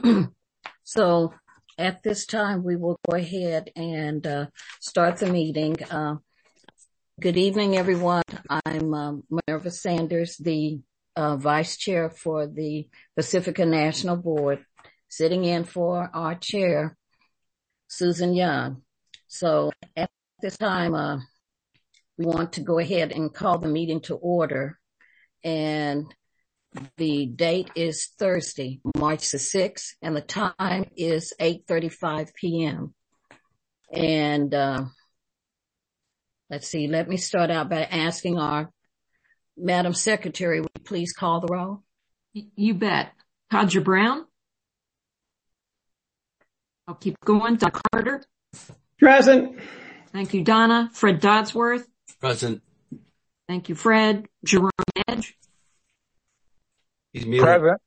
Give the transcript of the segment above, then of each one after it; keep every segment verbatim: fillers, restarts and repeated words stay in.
So at this time, we will go ahead and uh, start the meeting. Uh, good evening, everyone. I'm um, Minerva Sanders, the uh, Vice Chair for the Pacifica National Board, sitting in for our Chair, Susan Young. So at this time, uh, we want to go ahead and call the meeting to order. And the date is Thursday, March the sixth, and the time is eight thirty-five p.m. And uh, let's see, let me start out by asking our Madam Secretary, would you please call the roll? You bet. Kadra Brown. I'll keep going. Doc Carter. Present. Thank you, Donna. Fred Dodsworth. Present. Thank you, Fred. Jerome Edge. He's muted. Present.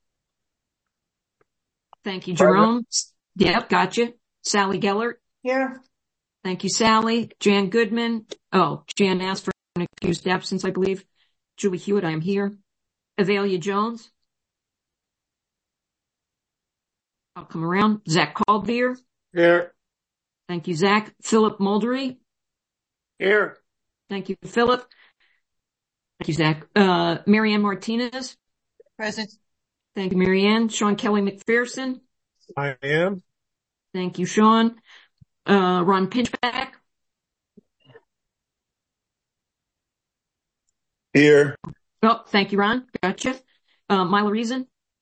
Thank you, Jerome. Present. Yep, gotcha. Sally Gellert. Here. Thank you, Sally. Jan Goodman. Oh, Jan asked for an excused absence, I believe. Julie Hewitt, I am here. Avelia Jones. I'll come around. Zach Caldbeer. Here. Thank you, Zach. Philip Muldery. Here. Thank you, Philip. Thank you, Zach. Uh, Marianne Martinez. Present. Thank you, Marianne. Sean Kelly McPherson. I am. Thank you, Sean. Uh, Ron Pinchback. Here. Oh, thank you, Ron. Gotcha. Uh, Mila Reason.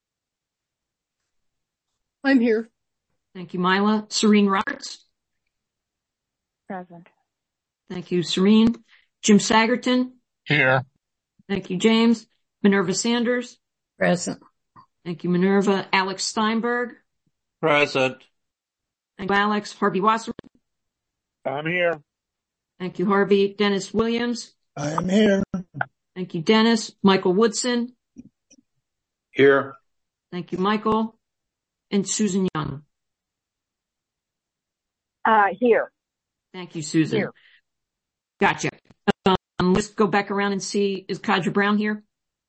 I'm here. Thank you, Mila. Serene Roberts. Present. Thank you, Serene. Jim Sagerton. Here. Thank you, James. Minerva Sanders. Present. Thank you, Minerva. Alex Steinberg. Present. Thank you, Alex. Harvey Wasserman. I'm here. Thank you, Harvey. Dennis Williams. I am here. Thank you, Dennis. Michael Woodson. Here. Thank you, Michael. And Susan Young. Uh, here. Thank you, Susan. Here. Gotcha. Um, let's go back around and see, is Kadra Brown here?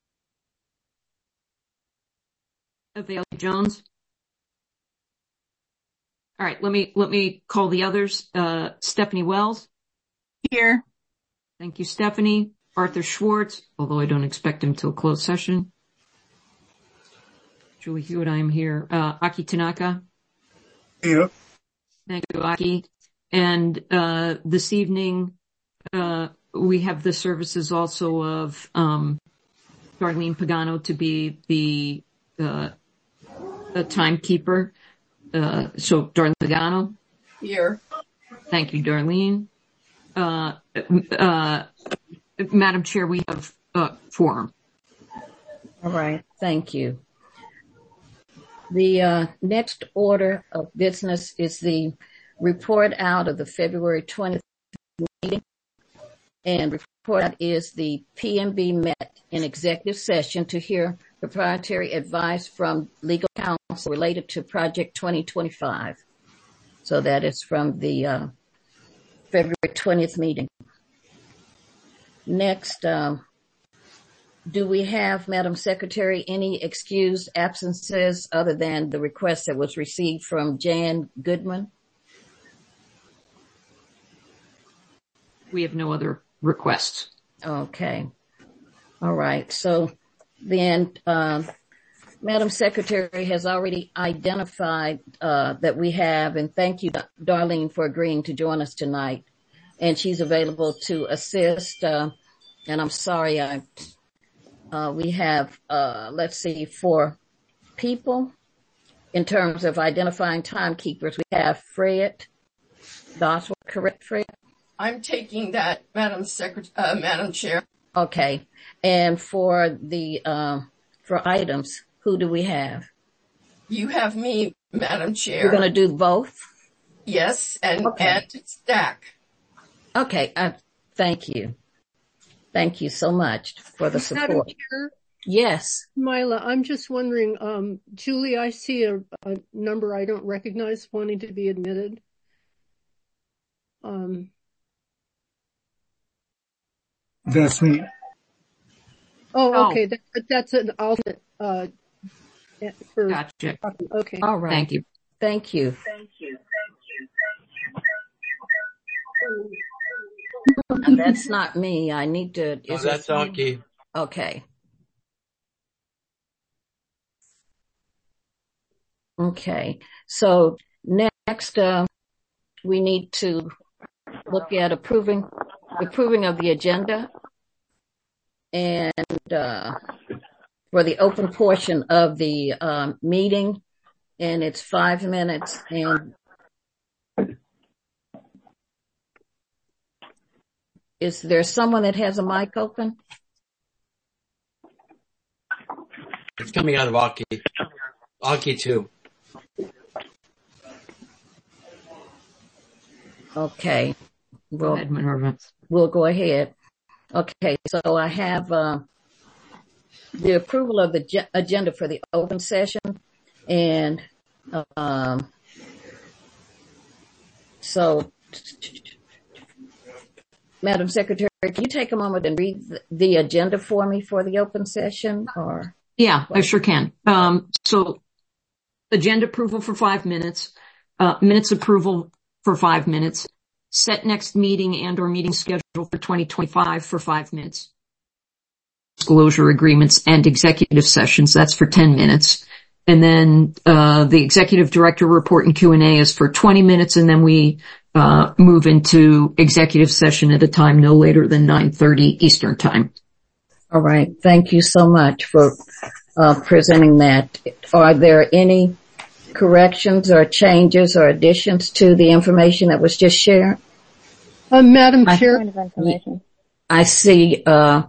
Avelia Jones. All right, let me, let me call the others. Uh, Stephanie Wells. Here. Thank you, Stephanie. Arthur Schwartz, although I don't expect him to a closed session. Julie Hewitt, I am here. Uh, Aki Tanaka. Here. Thank you, Aki. And, uh, this evening, uh, we have the services also of, um, Darlene Pagano to be the, uh, the timekeeper. Uh, so Darlene Pagano. Here. Thank you, Darlene. Uh, uh, Madam Chair, we have uh, forum. All right. Thank you. The uh, next order of business is the report out of the February twentieth meeting. And report out is the P M B met in executive session to hear proprietary advice from legal counsel related to Project twenty twenty-five. So that is from the uh, February twentieth meeting. Next, um, do we have, Madam Secretary, any excused absences other than the request that was received from Jan Goodman? We have no other requests. Okay. All right. So then, uh, Madam Secretary has already identified uh, that we have, and thank you, Darlene, for agreeing to join us tonight. And she's available to assist. Uh, and I'm sorry, I uh, we have, uh, let's see, four people in terms of identifying timekeepers. We have Fred Dodsworth, correct, Fred? I'm taking that, Madam Secretary, uh, Madam Chair. Okay. And for the uh, for items, who do we have? You have me, Madam Chair. We're going to do both? Yes, and Okay. and stack. Okay, uh, thank you. Thank you so much for the Madam support. Chair, Yes. Mila, I'm just wondering, um, Julie, I see a, a number I don't recognize wanting to be admitted. Um, That's me. oh, Oh. okay, that, but that's an alternate, uh, For, Gotcha. okay. All right. Thank you. Thank you. Thank you. And that's not me. I need to. No, Is that's it someone- Aki. Okay. Okay. So next, uh, we need to look at approving, approving of the agenda and, uh, for the open portion of the, um, meeting, and it's five minutes. And is there someone that has a mic open? It's coming out of Aki. Aki too. Okay. Go We'll, ahead, Minerva. we'll go ahead. Okay. So I have, uh, the approval of the ge- agenda for the open session. And, um, so, Madam Secretary, can you take a moment and read the agenda for me for the open session, or? Yeah, I sure can. Um, so agenda approval for five minutes, uh, minutes approval for five minutes, set next meeting and or meeting schedule for twenty twenty-five for five minutes, disclosure agreements and executive sessions. That's for ten minutes. And then, uh, the executive director report and Q and A is for twenty minutes. And then we, uh, move into executive session at a time no later than nine thirty Eastern time. All right. Thank you so much for, uh, presenting that. Are there any corrections or changes or additions to the information that was just shared? Uh, Madam I- Chair, Point of information. I see, uh,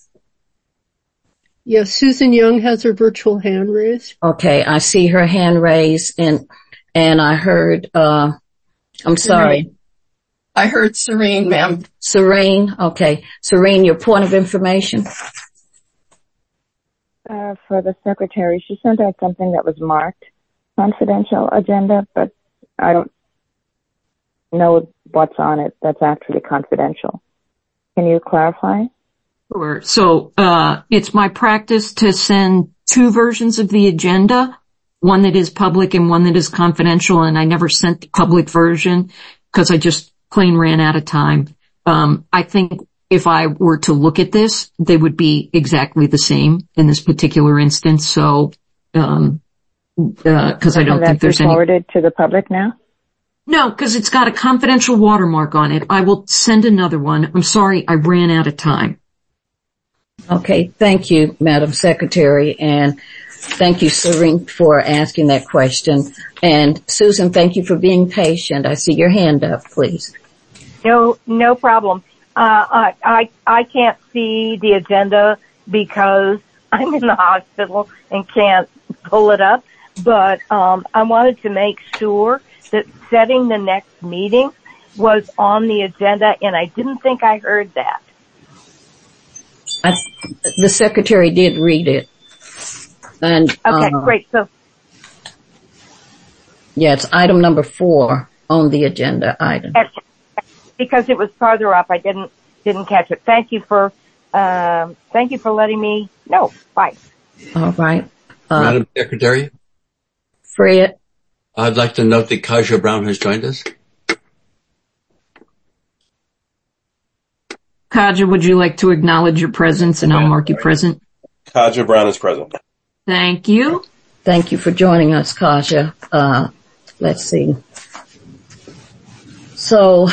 yes, Susan Young has her virtual hand raised. okay, I see her hand raised, and, and I heard, uh, I'm sorry, I heard Serene, ma'am. Serene. Okay. Serene, your point of information. Uh, for the secretary, she sent out something that was marked confidential agenda, but I don't know what's on it that's actually confidential. Can you clarify? Sure. So, uh, it's my practice to send two versions of the agenda, one that is public and one that is confidential, and I never sent the public version because I just plain ran out of time. Um, I think if I were to look at this, they would be exactly the same in this particular instance. So, um, uh, cause I don't Can think that be there's any. forwarded to the public now? No, because it's got a confidential watermark on it. I will send another one. I'm sorry, I ran out of time. Okay. Thank you, Madam Secretary. And thank you, Serene, for asking that question. And Susan, thank you for being patient. I see your hand up, please. No, no problem. Uh, I, I, I can't see the agenda because I'm in the hospital and can't pull it up. But, um, I wanted to make sure that setting the next meeting was on the agenda, and I didn't think I heard that. I, the Secretary did read it. And, Okay, uh, great. So, yeah, it's item number four on the agenda item. because it was farther up, I didn't, didn't catch it. Thank you for, um, thank you for letting me know. Bye. All right. Uh, Madam Secretary, Fred, I'd like to note that Kaja Brown has joined us. Kaja, would you like to acknowledge your presence, and I'll mark you present? Kaja Brown is present. Thank you. thank you for joining us, Kaja. Uh, let's see. So,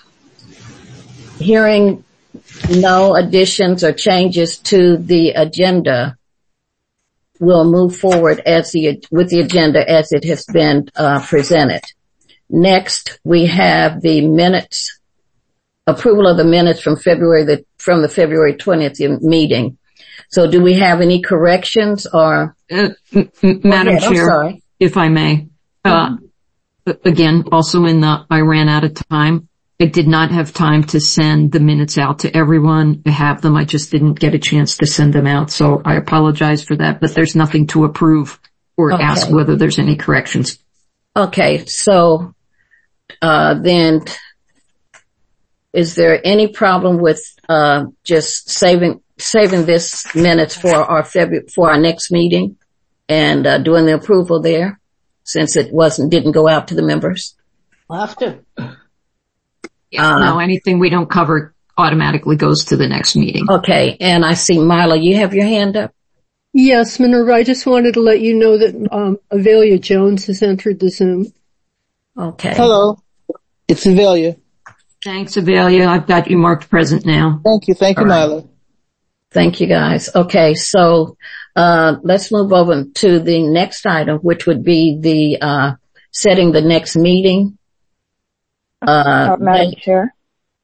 hearing no additions or changes to the agenda, we'll move forward as the, with the agenda as it has been, uh, presented. Next, we have the minutes, approval of the minutes from February, the, from the February twentieth meeting. So do we have any corrections or? Uh, m- m- Madam ahead, I'm Chair, sorry. if I may, uh, again, also in the, I ran out of time. I did not have time to send the minutes out to everyone. I have them. I just didn't get a chance to send them out. So I apologize for that, but there's nothing to approve or Okay. ask whether there's any corrections. Okay. So, uh, then is there any problem with, uh, just saving, saving this minutes for our February, for our next meeting? and uh, doing the approval there, since it wasn't didn't go out to the members? We'll have to. Yeah, Uh, no, anything we don't cover automatically goes to the next meeting. Okay, and I see Marla, you have your hand up? Yes, Minerva, I just wanted to let you know that um, Avelia Jones has entered the Zoom. Okay. Hello, it's Avelia. Thanks, Avelia. I've got you marked present now. Thank you. Thank you, All right. Marla. Thank you, guys. Okay, so uh let's move over to the next item, which would be the uh setting the next meeting. Uh, Uh, Madam Chair,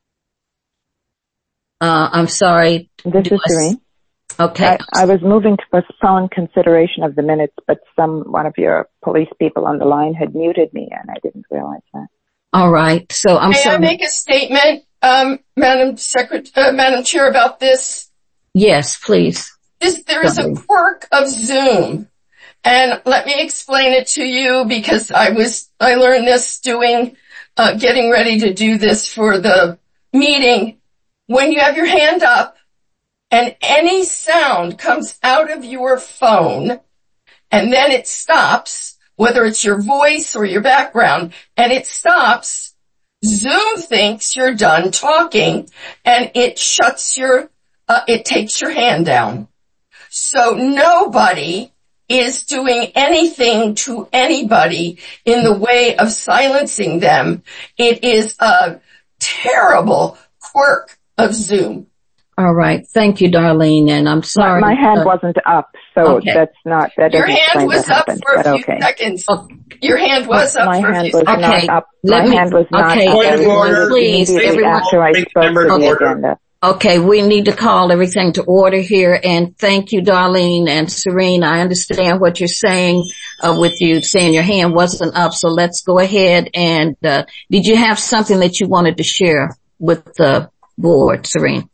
uh I'm sorry. this Do is I s- Serene. Okay. I, I was moving to postpone consideration of the minutes, but some one of your police people on the line had muted me, and I didn't realize that. All right. So I'm May I sorry. make a statement, um, Madam Secret, uh, Madam Chair, about this? Yes, please. This, there is a Sorry. quirk of Zoom. And let me explain it to you, because I was, I learned this doing, uh, getting ready to do this for the meeting. When you have your hand up and any sound comes out of your phone and then it stops, whether it's your voice or your background, and it stops, Zoom thinks you're done talking and it shuts your, uh, it takes your hand down. So nobody is doing anything to anybody in the way of silencing them. It is a terrible quirk of Zoom. All right. Thank you, Darlene. And I'm My, sorry. my hand uh, wasn't up, so Okay. that's not, that Your doesn't hand explain was what up happened, for a but few okay. seconds. Oh, Your hand was up My for a hand few was seconds. Okay. not up. Let My me- hand was not okay. up. Point I of was order. muted Please, immediately everyone. after I Make spoke member to the order. agenda. Okay, we need to call everything to order here, and thank you, Darlene and Serene. I understand what you're saying, uh, with you saying your hand wasn't up, so let's go ahead and, uh, did you have something that you wanted to share with the board, Serene?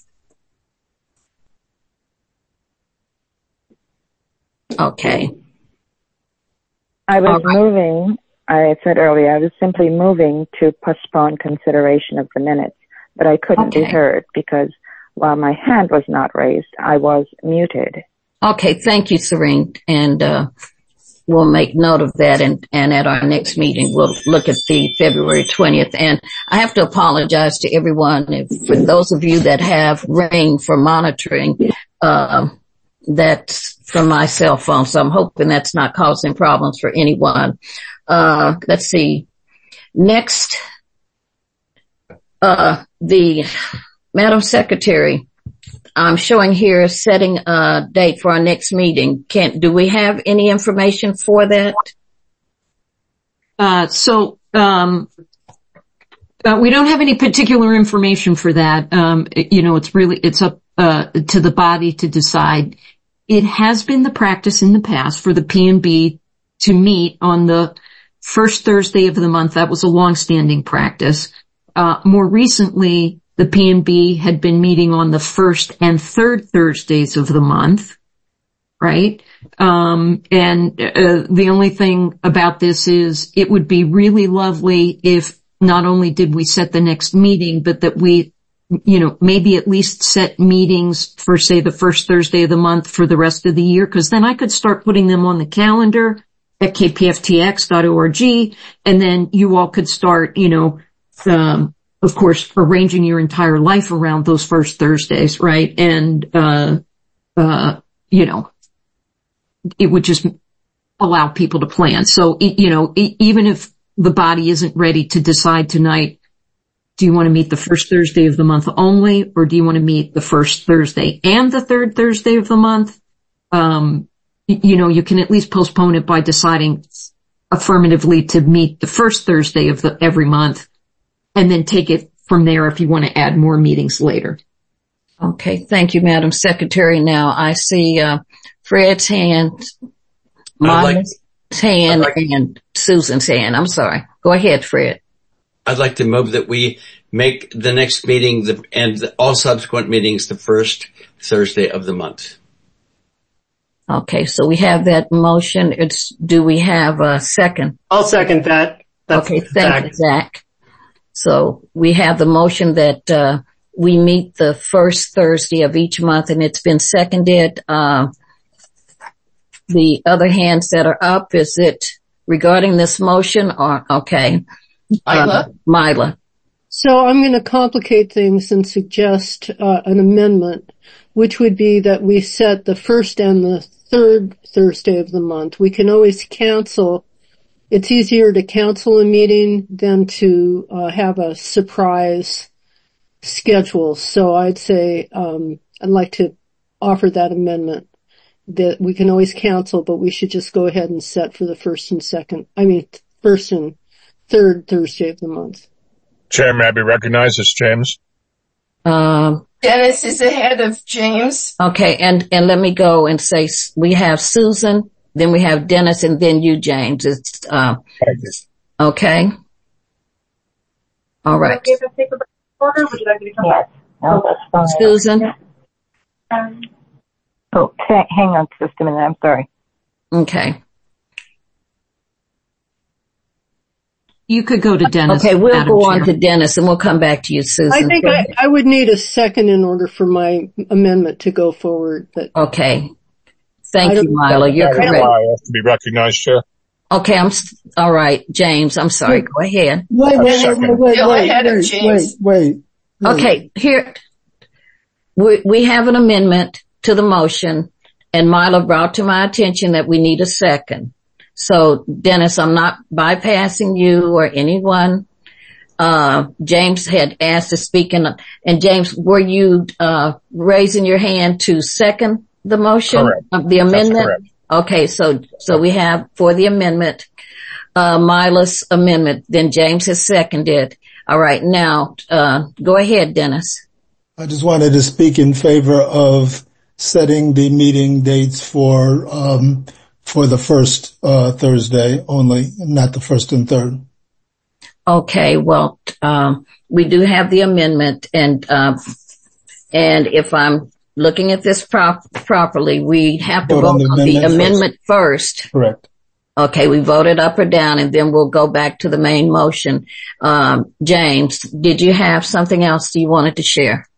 Okay. I was All right. moving, I said earlier, I was simply moving to postpone consideration of the minutes, but I couldn't be Okay. heard because while my hand was not raised, I was muted. Okay, thank you, Serene, and, uh, we'll make note of that, and, and at our next meeting, we'll look at the February twentieth. And I have to apologize to everyone if, for those of you that have Ring for monitoring, uh, that's from my cell phone. So I'm hoping that's not causing problems for anyone. Uh, let's see. Next, uh, the Madam Secretary, I'm showing here setting a date for our next meeting. Can, do we have any information for that? Uh, so, um, uh, we don't have any particular information for that. Um, it, you know, it's really, it's up, uh, to the body to decide. It has been the practice in the past for the P and B to meet on the first Thursday of the month. That was a long-standing practice. Uh, more recently, the P and B had been meeting on the first and third Thursdays of the month, right? Um, and uh, the only thing about this is it would be really lovely if not only did we set the next meeting, but that we, you know, maybe at least set meetings for, say, the first Thursday of the month for the rest of the year, because then I could start putting them on the calendar at k p f t x dot org, and then you all could start, you know, um, of course, arranging your entire life around those first Thursdays, right? And, uh, uh, you know, it would just allow people to plan. So, you know, even if the body isn't ready to decide tonight, do you want to meet the first Thursday of the month only, or do you want to meet the first Thursday and the third Thursday of the month? Um, you know, you can at least postpone it by deciding affirmatively to meet the first Thursday of the every month, and then take it from there if you want to add more meetings later. Okay, thank you, Madam Secretary. Now I see uh, Fred's hand, Marla's like, hand, like, and Susan's hand. I'm sorry. Go ahead, Fred. I'd like to move that we make the next meeting the, and the, all subsequent meetings the first Thursday of the month. Okay, so we have that motion. It's, do we have a second? I'll second that. That's okay, thank you, Zach. So we have the motion that uh we meet the first Thursday of each month, and it's been seconded. Uh the other hands that are up. Is it regarding this motion or, okay. Mila? Uh, Mila. So I'm going to complicate things and suggest uh, an amendment, which would be that we set the first and the third Thursday of the month. We can always cancel. It's easier to cancel a meeting than to uh, have a surprise schedule. So I'd say um, I'd like to offer that amendment that we can always cancel, but we should just go ahead and set for the first and second, I mean, first and third Thursday of the month. Chair, may I be recognized as James? Um, Dennis is ahead of James. okay, and, and let me go and say we have Susan, then we have Dennis, and then you, James. It's, uh, okay. All right. Yes. No, that's fine. Susan? Um, oh, hang on just a minute. I'm sorry. Okay. You could go to Dennis. Okay, we'll Madam go on Chair. to Dennis and we'll come back to you, Susan. I think I, I would need a second in order for my amendment to go forward. But okay. Thank you, Mila. You're correct. I have to be recognized, Chair. Okay, I'm, all right, James, I'm sorry. Go ahead. Wait, wait, wait, wait, wait, Still wait, ahead of wait, James. wait, wait. Okay, here, we, we have an amendment to the motion and Mila brought to my attention that we need a second. So Dennis, I'm not bypassing you or anyone. Uh, James had asked to speak in, and James, were you, uh, raising your hand to second the motion Correct. of the amendment? That's correct. Okay, so, so we have for the amendment, uh, Mila's amendment, then James has seconded. All right, now, uh, go ahead, Dennis. I just wanted to speak in favor of setting the meeting dates for, um, for the first, uh, Thursday only, not the first and third. Okay, well, um, we do have the amendment and, uh, and if I'm looking at this prop- properly, we have to Vote vote on the on the amendment amendment first. Correct. Okay, we voted up or down and then we'll go back to the main motion. Um, James, did you have something else you wanted to share?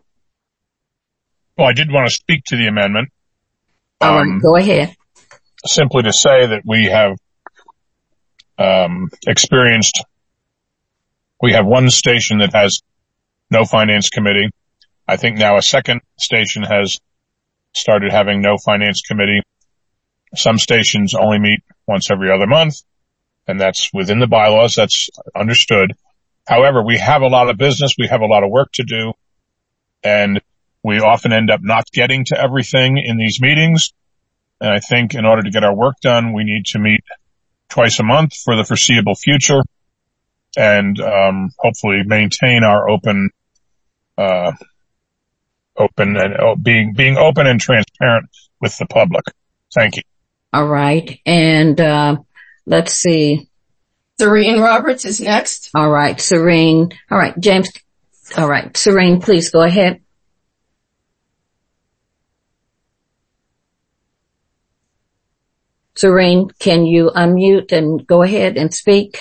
Well, I did want to speak to the amendment. All Um, right, go ahead. Simply to say that we have um, experienced, we have one station that has no finance committee. I think now a second station has started having no finance committee. Some stations only meet once every other month, and that's within the bylaws. That's understood. However, we have a lot of business. We have a lot of work to do, and we often end up not getting to everything in these meetings. And I think in order to get our work done, we need to meet twice a month for the foreseeable future and um, hopefully maintain our open, uh, open and uh, being being open and transparent with the public. Thank you. All right, and uh, let's see. Serene Roberts is next. All right, Serene. All right, James. All right, Serene, please go ahead. Serene, can you unmute and go ahead and speak?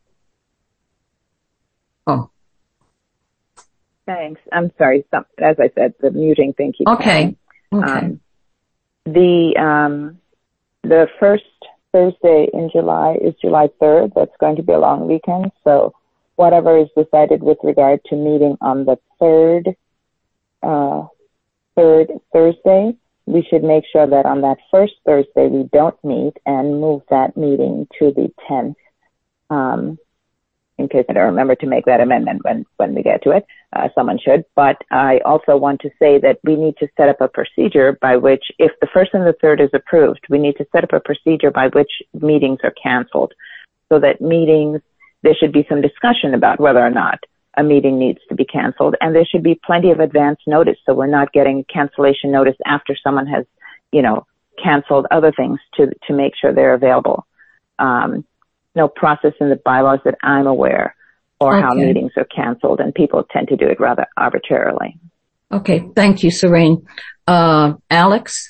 Oh. Thanks. I'm sorry. Some, as I said, the muting thing keeps Okay. happening. Okay. Um, the, um, the first Thursday in July is July third. That's going to be a long weekend. So whatever is decided with regard to meeting on the third, uh, third Thursday, we should make sure that on that first Thursday we don't meet and move that meeting to the tenth, um, in case I don't remember to make that amendment when, when we get to it. Uh, someone should. But I also want to say that we need to set up a procedure by which, if the first and the third is approved, we need to set up a procedure by which meetings are canceled, so that meetings, there should be some discussion about whether or not a meeting needs to be canceled, and there should be plenty of advance notice, so we're not getting cancellation notice after someone has, you know, canceled other things to to make sure they're available. Um, no process in the bylaws that I'm aware, or Okay. how meetings are canceled, and people tend to do it rather arbitrarily. Okay. Thank you, Serene. Uh, Alex?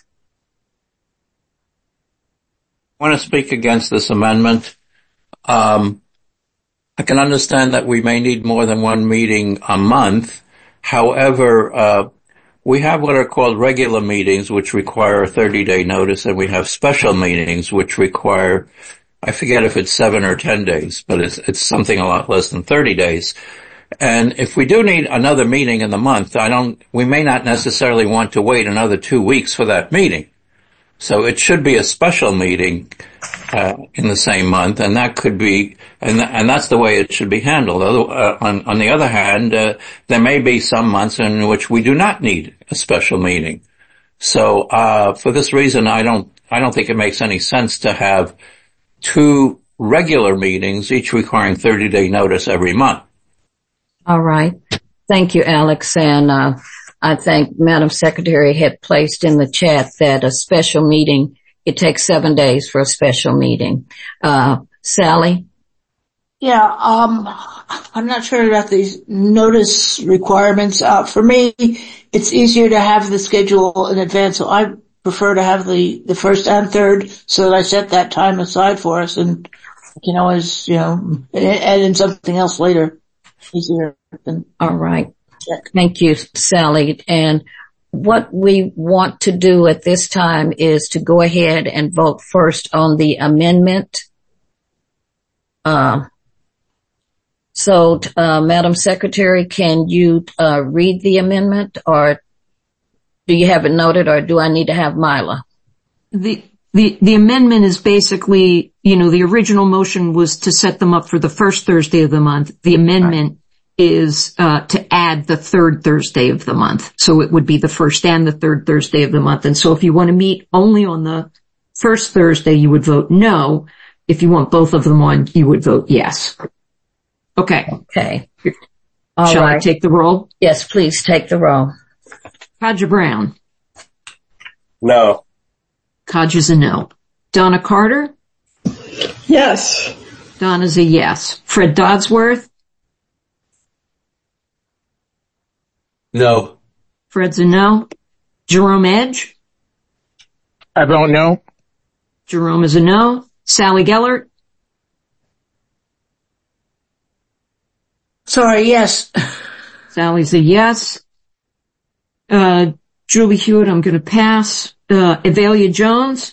I want to speak against this amendment. Um, I can understand that we may need more than one meeting a month. However, uh, we have what are called regular meetings, which require a thirty-day notice, and we have special meetings, which require, I forget if it's seven or ten days, but it's, it's something a lot less than thirty days. And if we do need another meeting in the month, I don't, we may not necessarily want to wait another two weeks for that meeting. So it should be a special meeting, uh, in the same month, and that could be, and, and that's the way it should be handled. Other, uh, on, on the other hand, uh, there may be some months in which we do not need a special meeting. So, uh, for this reason, I don't, I don't think it makes any sense to have two regular meetings, each requiring thirty day notice every month. All right. Thank you, Alex. And, uh, I think Madam Secretary had placed in the chat that a special meeting, it takes seven days for a special meeting. Uh, Sally? Yeah, um, I'm not sure about these notice requirements. Uh, for me, it's easier to have the schedule in advance, so I prefer to have the, the first and third so that I set that time aside for us and I can always, you know, add in something else later. Easier than. All right. Thank you, Sally. And what we want to do at this time is to go ahead and vote first on the amendment. Uh, so, uh, Madam Secretary, can you, uh, read the amendment, or do you have it noted, or do I need to have Mila? The, the, the amendment is basically, you know, the original motion was to set them up for the first Thursday of the month. The amendment right. is, uh, to add the third Thursday of the month. So it would be the first and the third Thursday of the month. And so if you want to meet only on the first Thursday, you would vote no. If you want both of them on, you would vote yes. Okay. Okay. All Shall right. I take the roll? Yes, please take the roll. Kadja Brown. No. Kadja's a no. Donna Carter? Yes. Donna's a yes. Fred Dodsworth? No. Fred's a no. Jerome Edge? I vote no. Jerome is a no. Sally Gellert? Sorry, yes. Sally's a yes. Uh, Julie Hewitt, I'm gonna pass. Uh, Evalia Jones?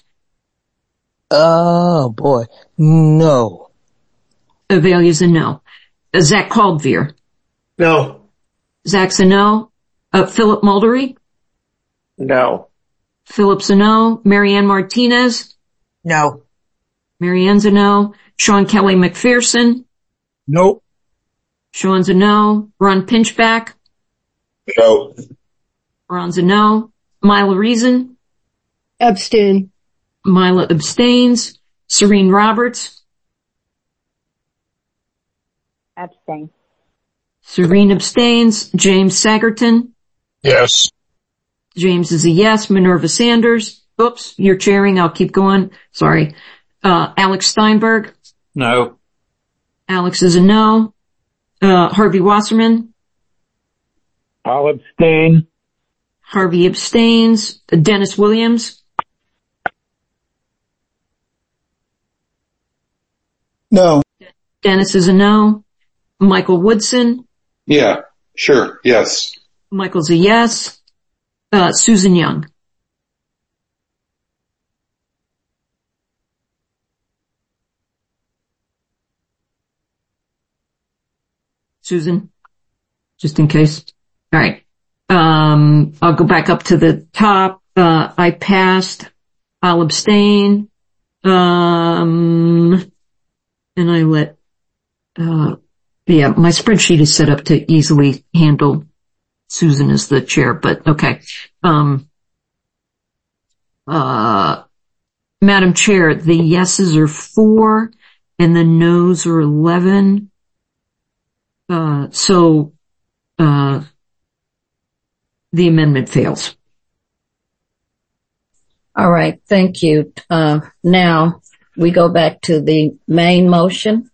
Oh boy, no. Evalia's a no. Uh, Zach Caldveer? No. Zach's a no. Uh, Philip Muldery? No. Philip's a no. Marianne Martinez? No. Marianne's a no. Sean Kelly McPherson? Nope. Sean's a no. Ron Pinchback? No. Ron's a no. Mila Reason? Abstain. Mila abstains. Serene Roberts? Abstain. Serene abstains. James Sagerton? Yes. James is a yes. Minerva Sanders? Oops, you're chairing. I'll keep going. Sorry. Uh, Alex Steinberg? No. Alex is a no. Uh, Harvey Wasserman? I'll abstain. Harvey abstains. Dennis Williams? No. Dennis is a no. Michael Woodson? Yeah, sure, yes. Michael's a yes. Uh, Susan Young? Susan? Just in case. All right. Um, I'll go back up to the top. Uh, I passed. I'll abstain. Um, and I let, uh, yeah, my spreadsheet is set up to easily handle Susan as the chair, but okay. Um, uh, Madam Chair, the yeses are four and the noes are eleven. Uh, so, uh, the amendment fails. All right. Thank you. Uh, now we go back to the main motion.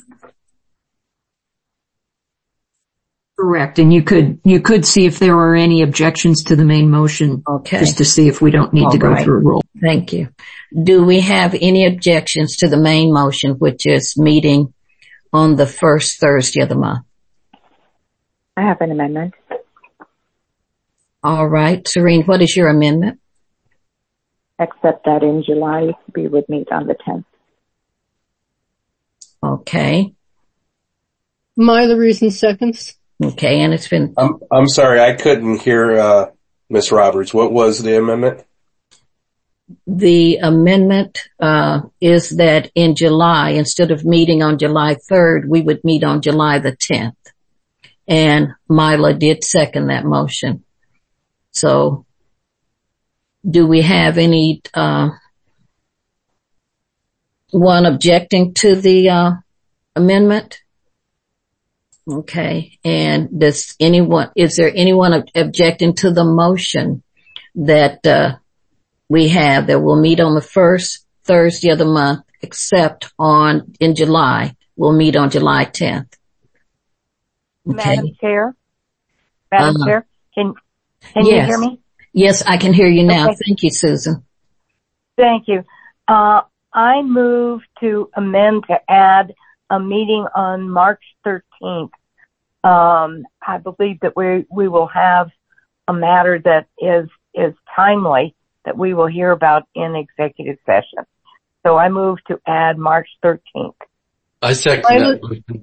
Correct. And you could, you could see if there are any objections to the main motion. Okay. Just to see if we don't need All to go right. through a roll. Thank you. Do we have any objections to the main motion, which is meeting on the first Thursday of the month? I have an amendment. All right. Serene, what is your amendment? Except that in July we would meet on the tenth. Okay. Myla Reason seconds. Okay, and it's been... I'm, I'm sorry, I couldn't hear, uh, Miz Roberts. What was the amendment? The amendment, uh, is that in July, instead of meeting on July third, we would meet on July the tenth. And Myla did second that motion. So, do we have any, uh, one objecting to the, uh, amendment? Okay. And does anyone, is there anyone objecting to the motion that, uh, we have that we'll meet on the first Thursday of the month, except on, in July, we'll meet on July tenth? Okay. Madam Chair? Madam Uh, Chair, can, can yes. you hear me? Yes, I can hear you now. Okay. Thank you, Susan. Thank you. Uh, I move to amend to add a meeting on March thirteenth. Um, I believe that we, we will have a matter that is, is timely that we will hear about in executive session. So I move to add March thirteenth. I second that.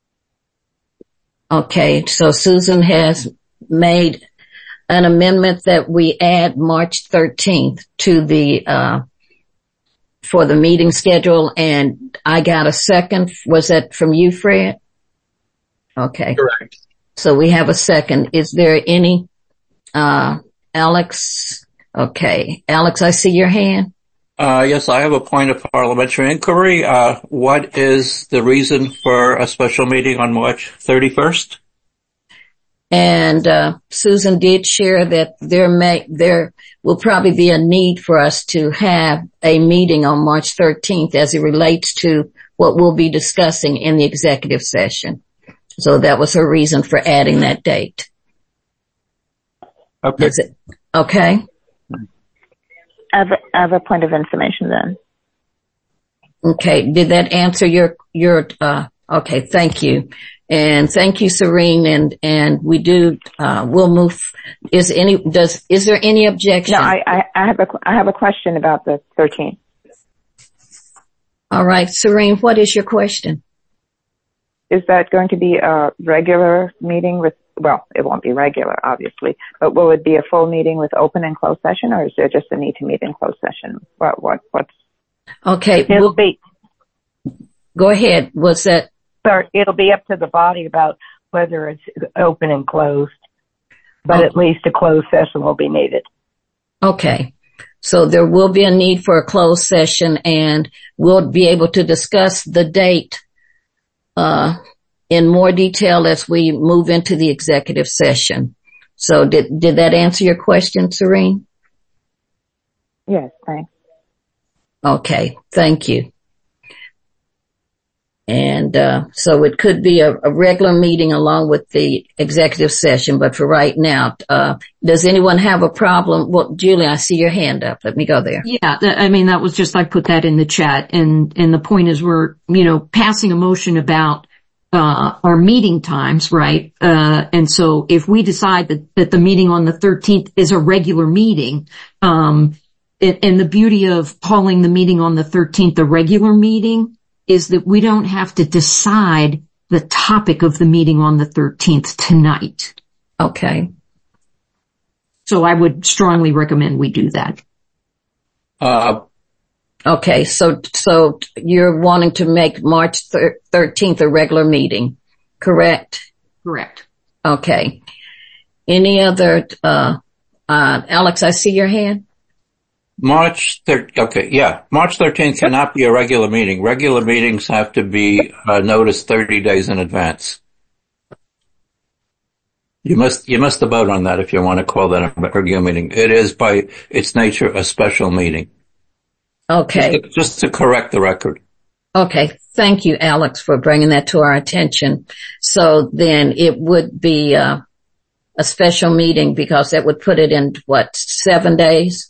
Okay, so Susan has made an amendment that we add March thirteenth to the, uh, for the meeting schedule, and I got a second. Was that from you, Fred? Okay. Correct. So we have a second. Is there any, uh, Alex? Okay. Alex, I see your hand. Uh, yes, I have a point of parliamentary inquiry. Uh, what is the reason for a special meeting on March thirty-first? And, uh, Susan did share that there may, there will probably be a need for us to have a meeting on March thirteenth as it relates to what we'll be discussing in the executive session. So that was her reason for adding that date. Okay. Is it, okay. I have, a, I have a point of information then. Okay. Did that answer your, your, uh, okay. Thank you. And thank you, Serene. And, and we do, uh, we'll move. Is any, does, is there any objection? No, I, I, I have a, I have a question about the thirteenth. All right. Serene, what is your question? Is that going to be a regular meeting with, well, it won't be regular, obviously, but will it be a full meeting with open and closed session, or is there just a need to meet in closed session? What, what, what's? Okay. It'll We'll, be, go ahead. What's that? sorry, it'll be up to the body about whether it's open and closed, but Okay. at least a closed session will be needed. Okay. So there will be a need for a closed session, and we'll be able to discuss the date, uh, in more detail as we move into the executive session. So did, did that answer your question, Serene? Yes, thanks. Okay. Thank you. And, uh, so it could be a, a regular meeting along with the executive session, but for right now, uh, does anyone have a problem? Well, Julie, I see your hand up. Let me go there. Yeah, that, I mean, that was just, I put that in the chat, and, and the point is we're, you know, passing a motion about, uh, our meeting times, right? Uh, and so if we decide that, that the meeting on the thirteenth is a regular meeting, um, it, and the beauty of calling the meeting on the thirteenth a regular meeting is that we don't have to decide the topic of the meeting on the thirteenth tonight. Okay. So I would strongly recommend we do that. Uh, Okay. So, so you're wanting to make March thirteenth a regular meeting, correct? Correct. Okay. Any other, uh, uh, Alex, I see your hand. March thir- okay, yeah. March thirteenth cannot be a regular meeting. Regular meetings have to be uh, noticed thirty days in advance. You must, you must vote on that if you want to call that a regular meeting. It is by its nature a special meeting. Okay. Just to, just to correct the record. Okay. Thank you, Alex, for bringing that to our attention. So then it would be, uh, a special meeting because that would put it in what, seven days?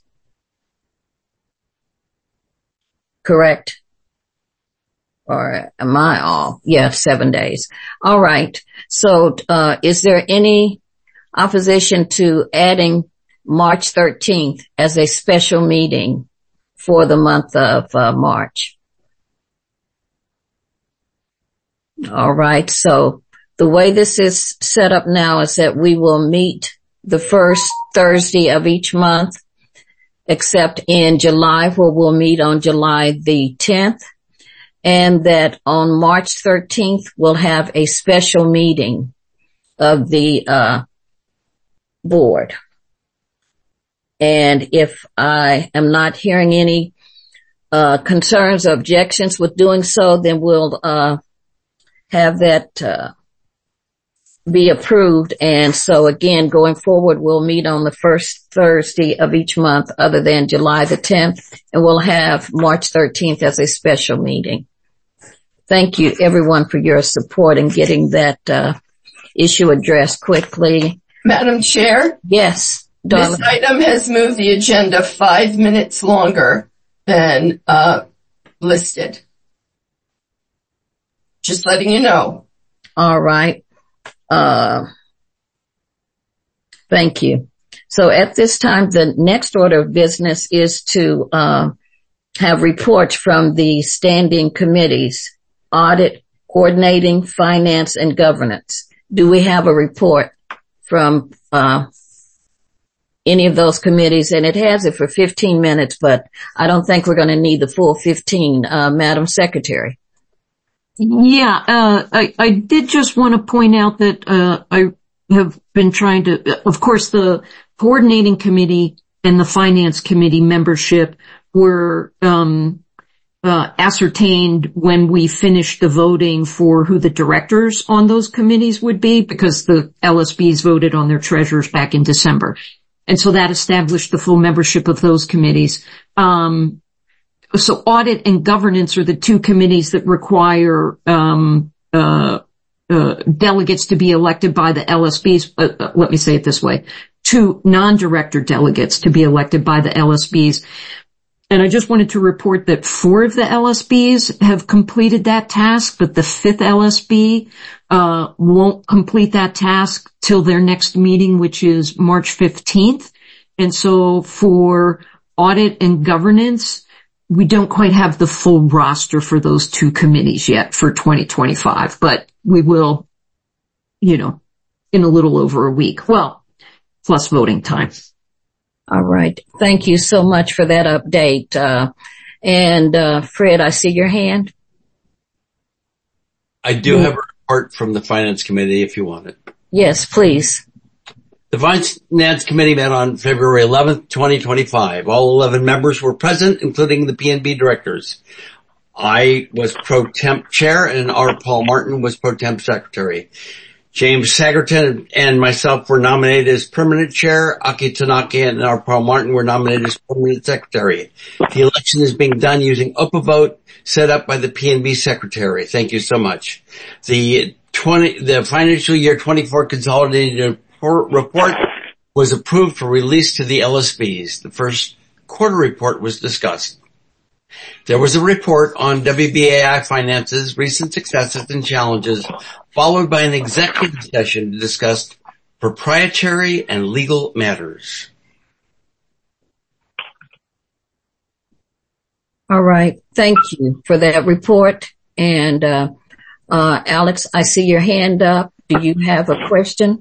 Correct? Or am I off? Yeah, seven days. All right. So, uh, is there any, opposition to adding March thirteenth as a special meeting for the month of uh, March? All right. So the way this is set up now is that we will meet the first Thursday of each month, except in July, where we'll meet on July the tenth, and that on March thirteenth, we'll have a special meeting of the uh board. And if I am not hearing any uh concerns or objections with doing so, then we'll uh have that uh be approved. And so again, going forward, we'll meet on the first Thursday of each month other than July the tenth, and we'll have March thirteenth as a special meeting. Thank you everyone for your support in getting that uh issue addressed quickly. Madam Chair? Yes, darling. This item has moved the agenda five minutes longer than uh listed. Just letting you know. All right. Uh, thank you. So at this time, the next order of business is to uh, have reports from the standing committees: audit, coordinating, finance, and governance. Do we have a report from uh, any of those committees? And it has it for fifteen minutes, but I don't think we're going to need the full fifteen, uh, Madam Secretary. Yeah, uh, I, I did just want to point out that, uh, I have been trying to, of course, the coordinating committee and the finance committee membership were, um, uh, ascertained when we finished the voting for who the directors on those committees would be, because the L S Bs voted on their treasurers back in December. And so that established the full membership of those committees. Um, So audit and governance are the two committees that require um uh uh delegates to be elected by the L S Bs. Uh, uh, let me say it this way. Two non-director delegates to be elected by the L S Bs. And I just wanted to report that four of the L S Bs have completed that task, but the fifth L S B uh won't complete that task till their next meeting, which is March fifteenth. And so for audit and governance, we don't quite have the full roster for those two committees yet for twenty twenty-five, but we will, you know, in a little over a week. Well, plus voting time. All right. Thank you so much for that update. Uh, and, uh, Fred, I see your hand. I do yeah. have a report from the Finance Committee if you want it. Yes, please. The Finance Committee met on February eleventh, twenty twenty-five. All eleven members were present, including the P N B directors. I was pro temp chair and R. Paul Martin was pro temp secretary. James Sagerton and myself were nominated as permanent chair. Aki Tanaka and R. Paul Martin were nominated as permanent secretary. The election is being done using Opa Vote set up by the P N B secretary. Thank you so much. The twenty, the financial year twenty-four consolidated report was approved for release to the L S Bs. The first quarter report was discussed. There was a report on W B A I finances, recent successes and challenges, followed by an executive session to discuss proprietary and legal matters. All right. Thank you for that report. And, uh, uh, Alex, I see your hand up. Do you have a question?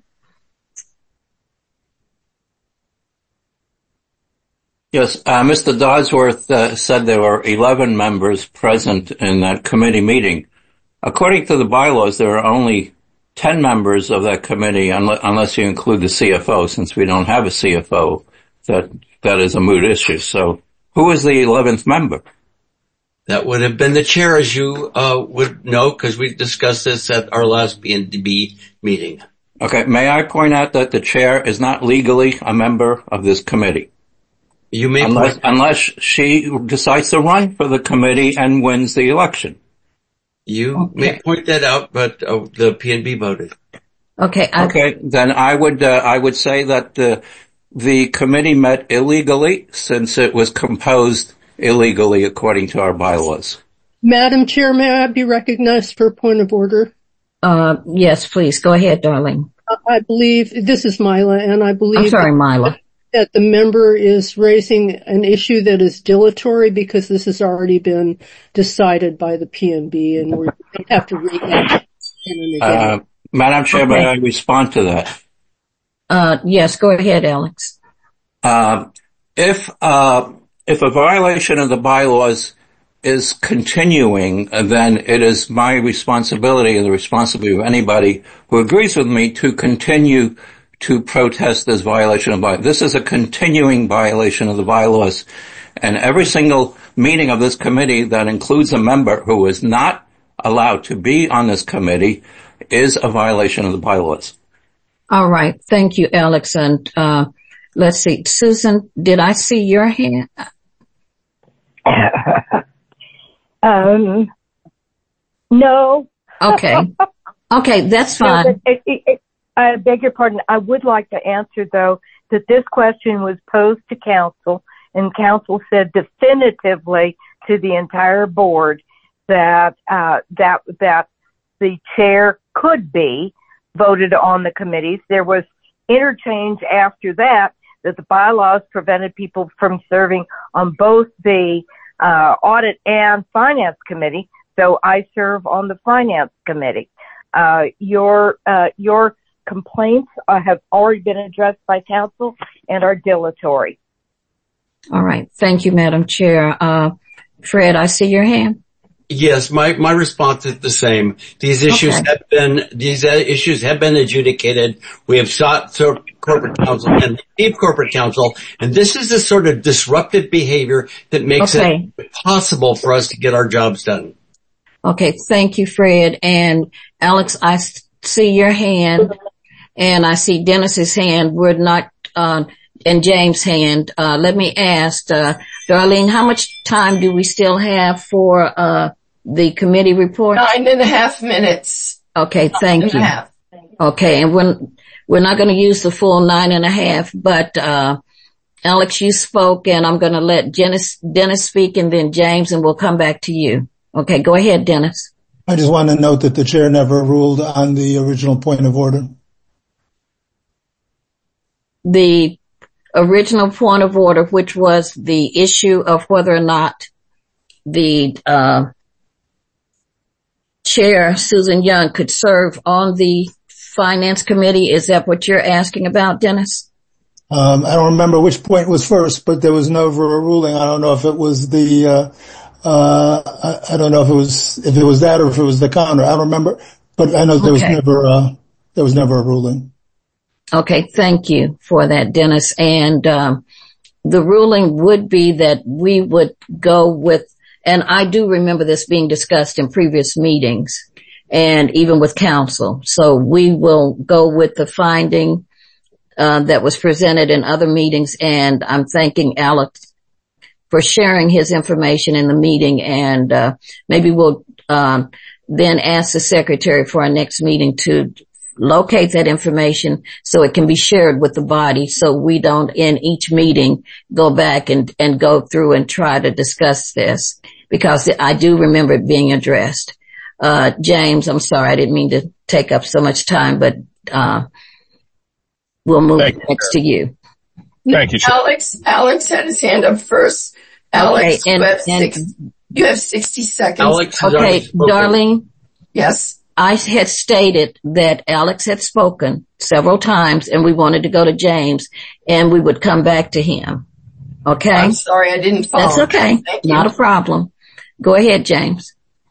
Yes, uh, Mister Dodsworth uh, said there were eleven members present in that committee meeting. According to the bylaws, there are only ten members of that committee, unless, unless you include the C F O, since we don't have a C F O. That that is a moot issue. So, who is the eleventh member? That would have been the chair, as you uh, would know, because we discussed this at our last P N B meeting. Okay, may I point out that the chair is not legally a member of this committee? You may unless, point- unless she decides to run for the committee and wins the election. You okay. may point that out, but uh, the P N B voted. Okay. I- okay, then I would uh, I would say that uh, the committee met illegally, since it was composed illegally according to our bylaws. Madam Chair, may I be recognized for a point of order? Uh, yes, please. Go ahead, darling. I believe, this is Mila, and I believe I'm sorry, Mila. that the member is raising an issue that is dilatory because this has already been decided by the P N B, and we don't have to read that again. Uh, Madam Chair, Okay. may I respond to that? Uh, yes, go ahead, Alex. Uh, if, uh, if a violation of the bylaws is continuing, then it is my responsibility and the responsibility of anybody who agrees with me to continue to protest this violation of bylaws. This is a continuing violation of the bylaws, and every single meeting of this committee that includes a member who is not allowed to be on this committee is a violation of the bylaws. All right. Thank you, Alex. And, uh, let's see. Susan, did I see your hand? um, no. Okay. Okay. That's fine. No, but it, it, it, I beg your pardon. I would like to answer though that this question was posed to council, and council said definitively to the entire board that, uh, that, that the chair could be voted on the committees. There was interchange after that, that the bylaws prevented people from serving on both the uh, audit and finance committee. So I serve on the finance committee. Uh, your, uh, your complaints uh, have already been addressed by council and are dilatory. All right. Thank you, Madam Chair. Uh, Fred, I see your hand. Yes, my, my response is the same. These issues Okay. have been, these issues have been adjudicated. We have sought to corporate counsel and received corporate counsel, and this is the sort of disruptive behavior that makes Okay. it possible for us to get our jobs done. Okay. Thank you, Fred. And Alex, I s- see your hand, and I see Dennis's hand. We're not, uh, and James' hand. Uh, let me ask, uh, Darlene, how much time do we still have for, uh, the committee report? Nine and a half minutes. Okay. Nine Thank and you. a half. Okay. And we're, we're not going to use the full nine and a half, but, uh, Alex, you spoke, and I'm going to let Dennis, Dennis speak, and then James, and we'll come back to you. Okay. Go ahead, Dennis. I just want to note that the chair never ruled on the original point of order. The original point of order, which was the issue of whether or not the uh, chair, Susan Young, could serve on the finance committee. Is that what you're asking about, Dennis? Um, I don't remember which point was first, but there was never a ruling. I don't know if it was the, uh, uh, I, I don't know if it was, if it was that or if it was the counter. I don't remember, but I know there was Okay. never, uh, there was never a ruling. Okay, thank you for that, Dennis. And um, the ruling would be that we would go with, and I do remember this being discussed in previous meetings and even with council. So we will go with the finding uh, that was presented in other meetings, and I'm thanking Alex for sharing his information in the meeting, and uh, maybe we'll um, then ask the secretary for our next meeting to locate that information so it can be shared with the body, so we don't in each meeting go back and, and go through and try to discuss this, because I do remember it being addressed. Uh, James, I'm sorry, I didn't mean to take up so much time, but, uh, we'll move Thank you, next to you. Thank you, Chair. Alex, Alex had his hand up first. Alex, Okay, and- you, have and- six, you have sixty seconds. Alex has already Okay, spoken. Darlene, Yes. I had stated that Alex had spoken several times and we wanted to go to James and we would come back to him. Okay? I'm sorry, I didn't follow. That's okay. Thank you. Not a problem. Go ahead, James.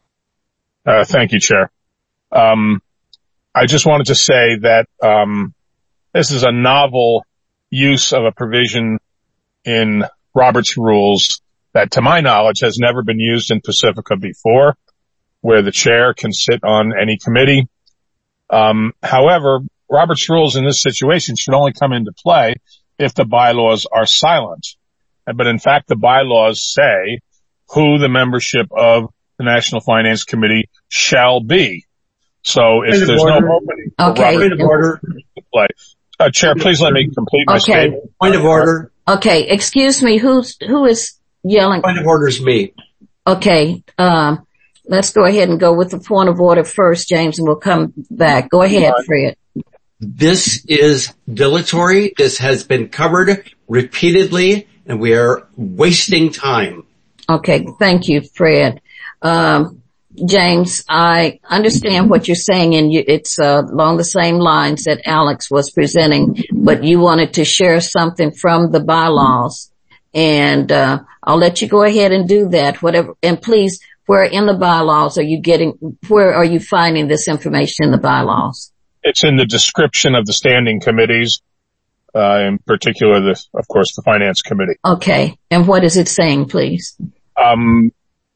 Uh, thank you, Chair. Um, I just wanted to say that um, this is a novel use of a provision in Robert's rules that, to my knowledge, has never been used in Pacifica before, where the chair can sit on any committee. Um, however, Robert's rules in this situation should only come into play if the bylaws are silent. But in fact, the bylaws say who the membership of the National Finance Committee shall be. So if Point of there's order. no opening for Okay. Robert Point of order. to play. Uh, Chair, please let me complete my Okay. statement. Point of order. Okay, excuse me, who's, who is yelling? Point of order is me. Okay, um, let's go ahead and go with the point of order first, James, and we'll come back. Go ahead, Fred. This is dilatory. This has been covered repeatedly, and we are wasting time. Okay, thank you, Fred. Um, James, I understand what you're saying, and you, it's uh, along the same lines that Alex was presenting, but you wanted to share something from the bylaws, and uh, I'll let you go ahead and do that. Whatever, and please, where in the bylaws are you getting? Where are you finding this information in the bylaws? It's in the description of the standing committees, uh, in particular, the, of course, the finance committee. Okay, and what is it saying, please? Um,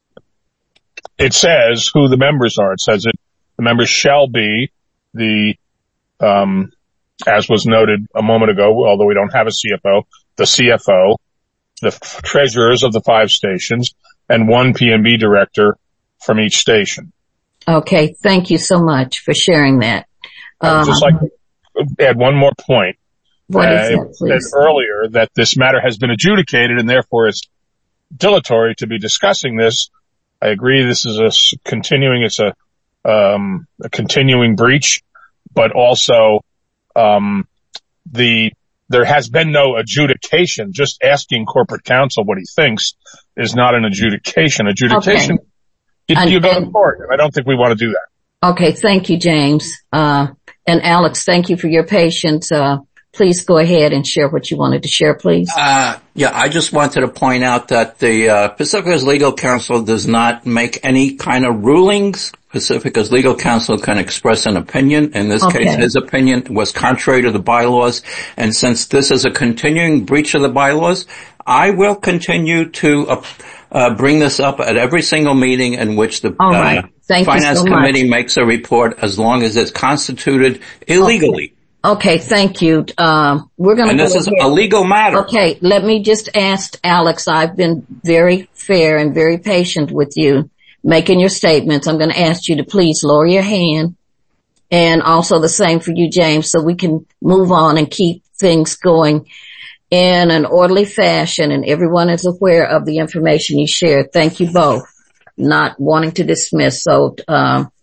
it says who the members are. It says it, the members shall be the, um, as was noted a moment ago, although we don't have a C F O, the C F O, the f- treasurers of the five stations, and one P and B director from each station. Okay, thank you so much for sharing that. I would just like to add one more point. What uh, is that, it please? said earlier that this matter has been adjudicated and therefore it's dilatory to be discussing this. I agree this is a continuing, it's a, um, a continuing breach, but also, um, the, there has been no adjudication. Just asking corporate counsel what he thinks is not an adjudication. Adjudication, Okay. you, And- you go to and- court, and I don't think we want to do that. Okay, thank you, James. Uh, and Alex, thank you for your patience. Uh, please go ahead and share what you wanted to share, please. Uh, yeah, I just wanted to point out that the uh, Pacifica's legal counsel does not make any kind of rulings. Pacifica's legal counsel can express an opinion. In this Okay. case, his opinion was contrary to the bylaws. And since this is a continuing breach of the bylaws, I will continue to uh, uh, bring this up at every single meeting in which the All right. uh, Thank you Finance so Committee much. makes a report, as long as it's constituted illegally. Okay, thank you. Um, we're going to And go this is ahead. a legal matter. Okay, let me just ask Alex. I've been very fair and very patient with you making your statements. I'm going to ask you to please lower your hand, and also the same for you, James, so we can move on and keep things going in an orderly fashion, and everyone is aware of the information you shared. Thank you both. Not wanting to dismiss. So, um,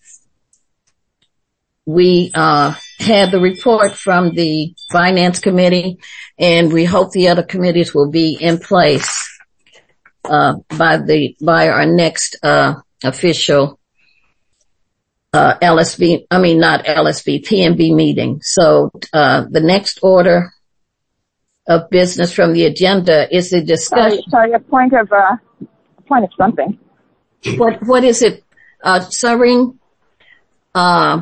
we, uh, had the report from the Finance Committee, and we hope the other committees will be in place, uh, by the, by our next, uh, official, uh, L S B, I mean, not L S B, P and B meeting. So, uh, the next order of business from the agenda is the discussion. Sorry, sorry, a point of, uh, a point of something. What, what is it, uh, Sareen? Uh,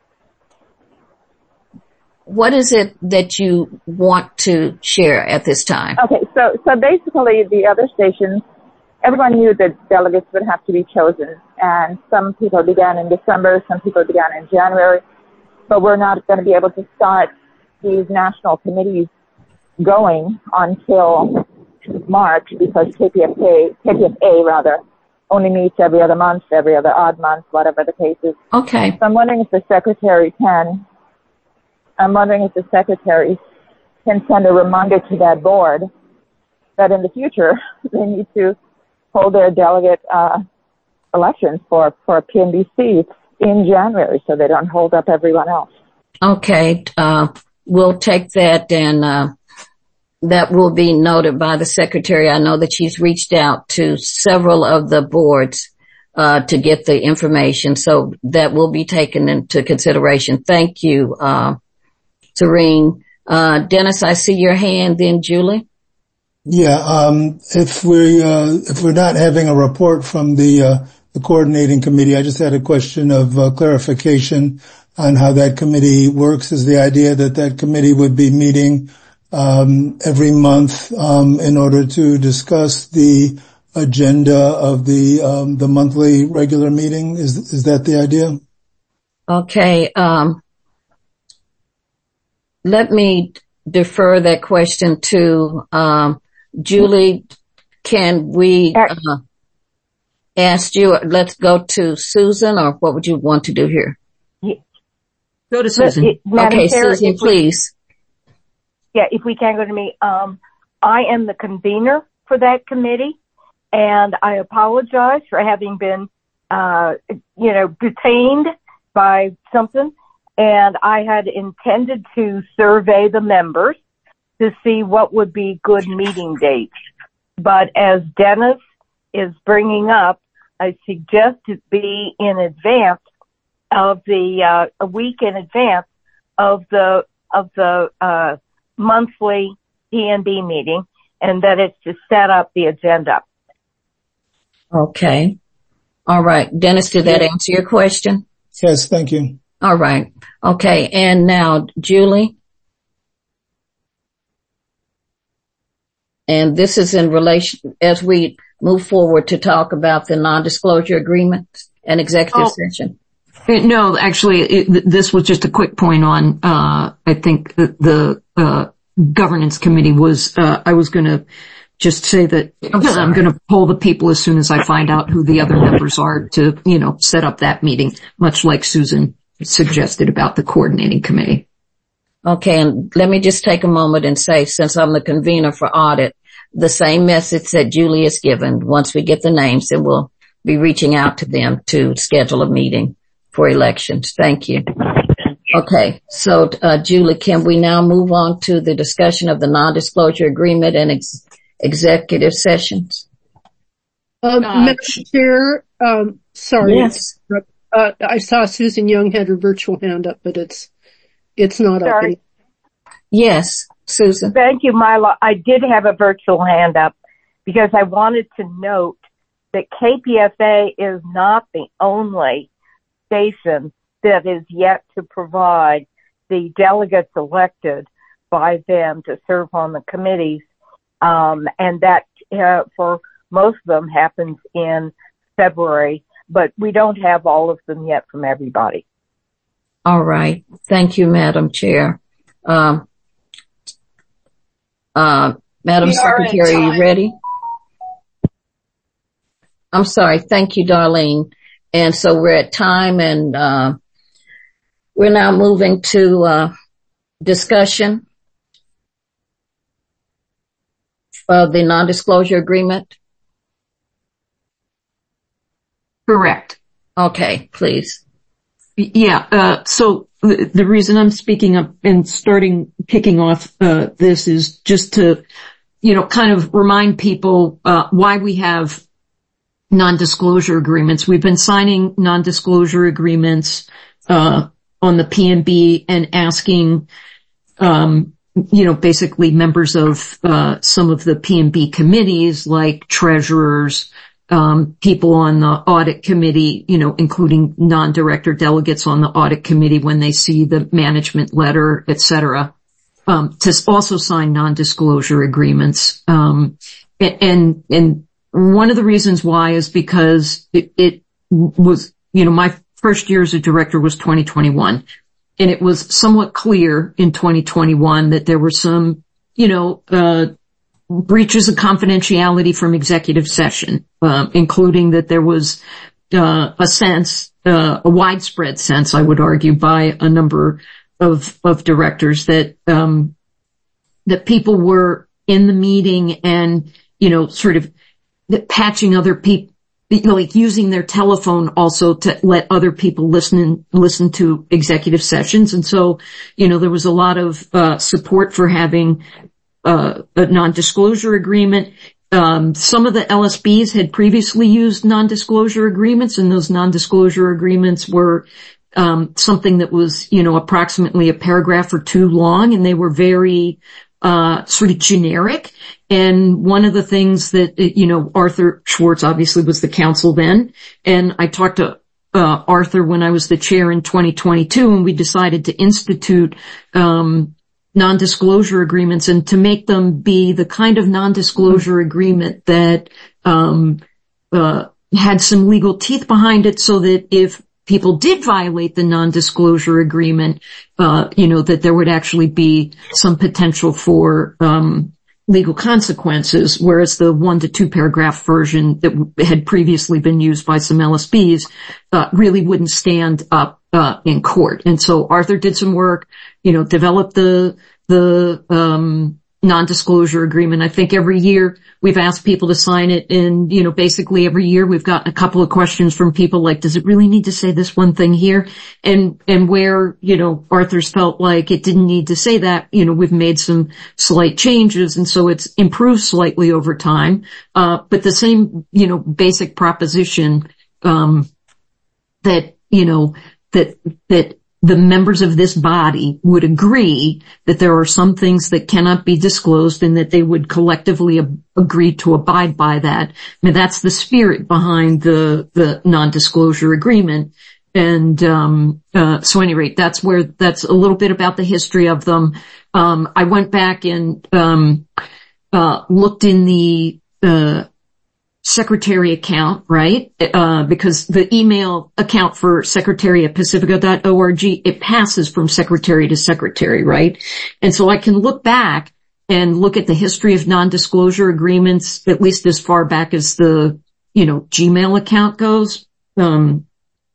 what is it that you want to share at this time? Okay, so, so basically the other stations, everyone knew that delegates would have to be chosen, and some people began in December, some people began in January, but we're not going to be able to start these national committees going until March because K P F A, K P F A rather, only meets every other month, every other odd month, whatever the case is. Okay. So I'm wondering if the secretary can, I'm wondering if the secretary can send a reminder to that board that in the future they need to hold their delegate uh, elections for, for P and B seats in January so they don't hold up everyone else. Okay. Uh, we'll take that, and uh, that will be noted by the secretary. I know that she's reached out to several of the boards uh, to get the information, so that will be taken into consideration. Thank you, uh, Serene. Uh, Dennis, I see your hand. Then Julie. Yeah, um, if we uh, if we're not having a report from the uh, the coordinating committee, I just had a question of uh, clarification on how that committee works. Is the idea that that committee would be meeting um, every month um, in order to discuss the agenda of the um, the monthly regular meeting? Is is that the idea? Okay. Um, let me defer that question to um, Julie. Can we uh, ask you? Let's go to Susan, or what would you want to do here? Go to Susan. It, Madam Okay, Chair, Susan, if we- please. Yeah, if we can go to me. Um, I am the convener for that committee, and I apologize for having been, uh, you know, detained by something. and I had intended to survey the members to see what would be good meeting dates. But as Dennis is bringing up, I suggest it be in advance of the, uh, a week in advance of the, of the, uh, monthly P N B meeting, and that it's to set up the agenda. Okay. All right. Dennis, did that answer your question? Yes, thank you. All right. Okay. And now, Julie. And this is in relation, as we move forward to talk about the non-disclosure agreement and executive oh, session. No, actually, it, this was just a quick point on, uh, I think the, the uh, governance committee was, uh, I was going to just say that I'm, I'm going to poll the people as soon as I find out who the other members are to, you know, set up that meeting, much like Susan suggested about the coordinating committee. Okay, and let me just take a moment and say, since I'm the convener for audit, the same message that Julie has given, once we get the names, then we'll be reaching out to them to schedule a meeting for elections. Thank you. Okay, so uh, Julie, can we now move on to the discussion of the non-disclosure agreement and ex- executive sessions? Um, uh, Madam Chair, um, sorry. Yes. Uh, I saw Susan Young had her virtual hand up, but it's it's not Sorry. up. Yes, Susan. Thank you, Mila. I did have a virtual hand up because I wanted to note that K P F A is not the only station that is yet to provide the delegates elected by them to serve on the committees. Um, and that, uh, for most of them happens in February, but we don't have all of them yet from everybody. All right. Thank you, Madam Chair. Um, uh, Madam Secretary, are you ready? I'm sorry. Thank you, Darlene. And so we're at time, and uh, we're now moving to uh, discussion of the non-disclosure agreement. Correct. Okay, please. Yeah, uh, so the, the reason I'm speaking up and starting, kicking off, uh, this is just to, you know, kind of remind people, uh, why we have non-disclosure agreements. We've been signing non-disclosure agreements, uh, on the P N B and asking, um, you know, basically members of, uh, some of the P N B committees like treasurers, um, people on the audit committee, you know, including non-director delegates on the audit committee when they see the management letter, et cetera, um, to also sign non-disclosure agreements. Um, and, and one of the reasons why is because it, it was, you know, my first year as a director was twenty twenty-one, and it was somewhat clear in twenty twenty-one that there were some, you know, uh, breaches of confidentiality from executive session, uh, including that there was uh, a sense, uh, a widespread sense, I would argue, by a number of of directors that um, that people were in the meeting and, you know, sort of patching other people, you know, like using their telephone also to let other people listen in, listen to executive sessions. And so, you know, there was a lot of uh, support for having Uh, a non-disclosure agreement. Um, some of the L S Bs had previously used non-disclosure agreements, and those non-disclosure agreements were um, something that was, you know, approximately a paragraph or two long, and they were very uh, sort of generic. And one of the things that, you know, Arthur Schwartz obviously was the counsel then, and I talked to uh, Arthur when I was the chair in twenty twenty-two, and we decided to institute um non-disclosure agreements and to make them be the kind of non-disclosure agreement that um uh had some legal teeth behind it, so that if people did violate the non-disclosure agreement, uh you know, that there would actually be some potential for um legal consequences, whereas the one to two paragraph version that had previously been used by some L S Bs uh, really wouldn't stand up uh in court. And so Arthur did some work, you know, developed the the um non-disclosure agreement. I think every year we've asked people to sign it, and, you know, basically every year we've gotten a couple of questions from people like, does it really need to say this one thing here? And, and where, you know, Arthur's felt like it didn't need to say that, you know, we've made some slight changes, and so it's improved slightly over time. Uh, but the same, you know, basic proposition, um, that, you know, that, that, the members of this body would agree that there are some things that cannot be disclosed and that they would collectively ab- agree to abide by that. I mean, that's the spirit behind the, the non-disclosure agreement. And, um, uh, so at any rate, that's where, that's a little bit about the history of them. Um, I went back and, um, uh, looked in the, uh, secretary account, right? Uh, because the email account for secretary at pacifica dot org, it passes from secretary to secretary, right? And so I can look back and look at the history of non-disclosure agreements, at least as far back as the, you know, Gmail account goes. Um,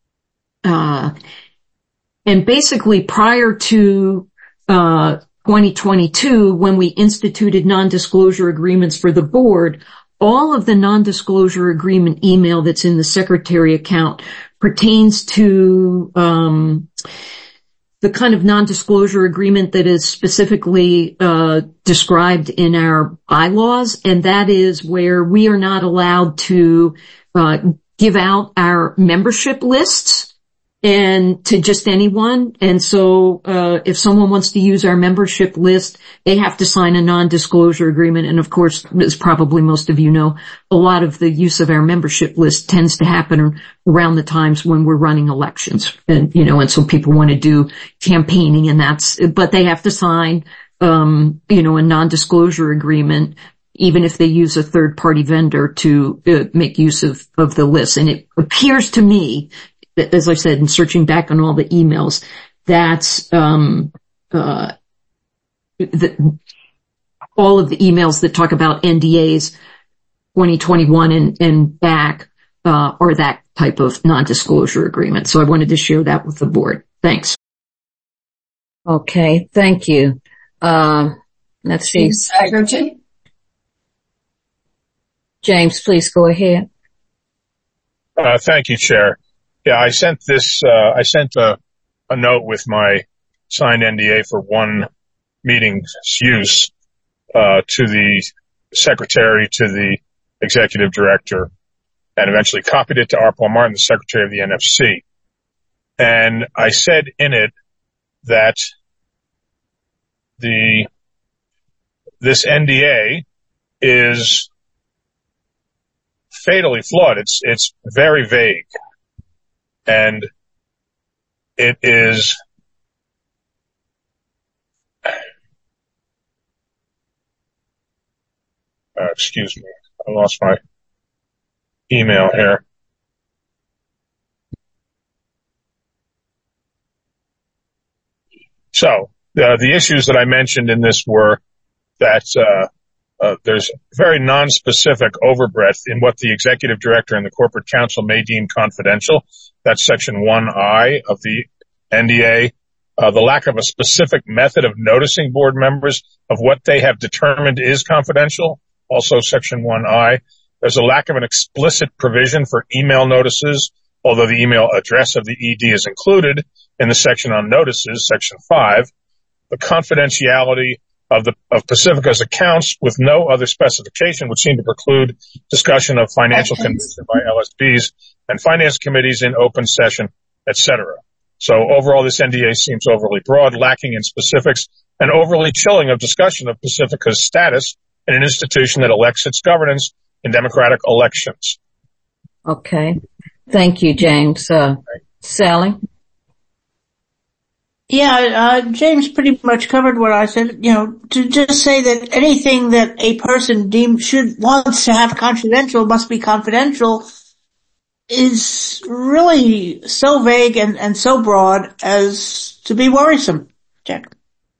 uh, and basically prior to, uh, twenty twenty-two, when we instituted non-disclosure agreements for the board, all of the non-disclosure agreement email that's in the secretary account pertains to um the kind of non-disclosure agreement that is specifically uh described in our bylaws, and that is where we are not allowed to uh give out our membership lists and to just anyone. And so uh if someone wants to use our membership list, they have to sign a non-disclosure agreement. And of course, as probably most of you know, a lot of the use of our membership list tends to happen around the times when we're running elections. And, you know, and so people want to do campaigning, and that's, but they have to sign um you know, a non-disclosure agreement, even if they use a third party vendor to uh, make use of of the list. And it appears to me, as I said, in searching back on all the emails, that's um uh the, all of the emails that talk about N D As twenty twenty-one and, and back uh are that type of non-disclosure agreement. So I wanted to share that with the board. Thanks. Okay, thank you. Uh, let's see. Sagerton? James, please go ahead. Uh, thank you, Chair. Yeah, I sent this, uh, I sent a, a note with my signed N D A for one meeting's use, uh, to the secretary, to the executive director, and eventually copied it to R. Paul Martin, the secretary of the N F C. And I said in it that the, this N D A is fatally flawed. It's, it's very vague. And it is, uh, excuse me, I lost my email here. So, uh, the issues that I mentioned in this were that, uh, Uh, there's very non-specific overbreadth in what the executive director and the corporate counsel may deem confidential. That's section one I of the N D A. Uh, the lack of a specific method of noticing board members of what they have determined is confidential. Also section one I. There's a lack of an explicit provision for email notices, although the email address of the E D is included in the section on notices, section five. The confidentiality of the, of Pacifica's accounts with no other specification would seem to preclude discussion of financial condition by L S Bs and finance committees in open session, et cetera. So overall, this N D A seems overly broad, lacking in specifics, and overly chilling of discussion of Pacifica's status in an institution that elects its governance in democratic elections. Okay. Thank you, James. Uh, Sally? Yeah, uh, James pretty much covered what I said. You know, to just say that anything that a person deems should, wants to have confidential must be confidential is really so vague and, and so broad as to be worrisome. Jack.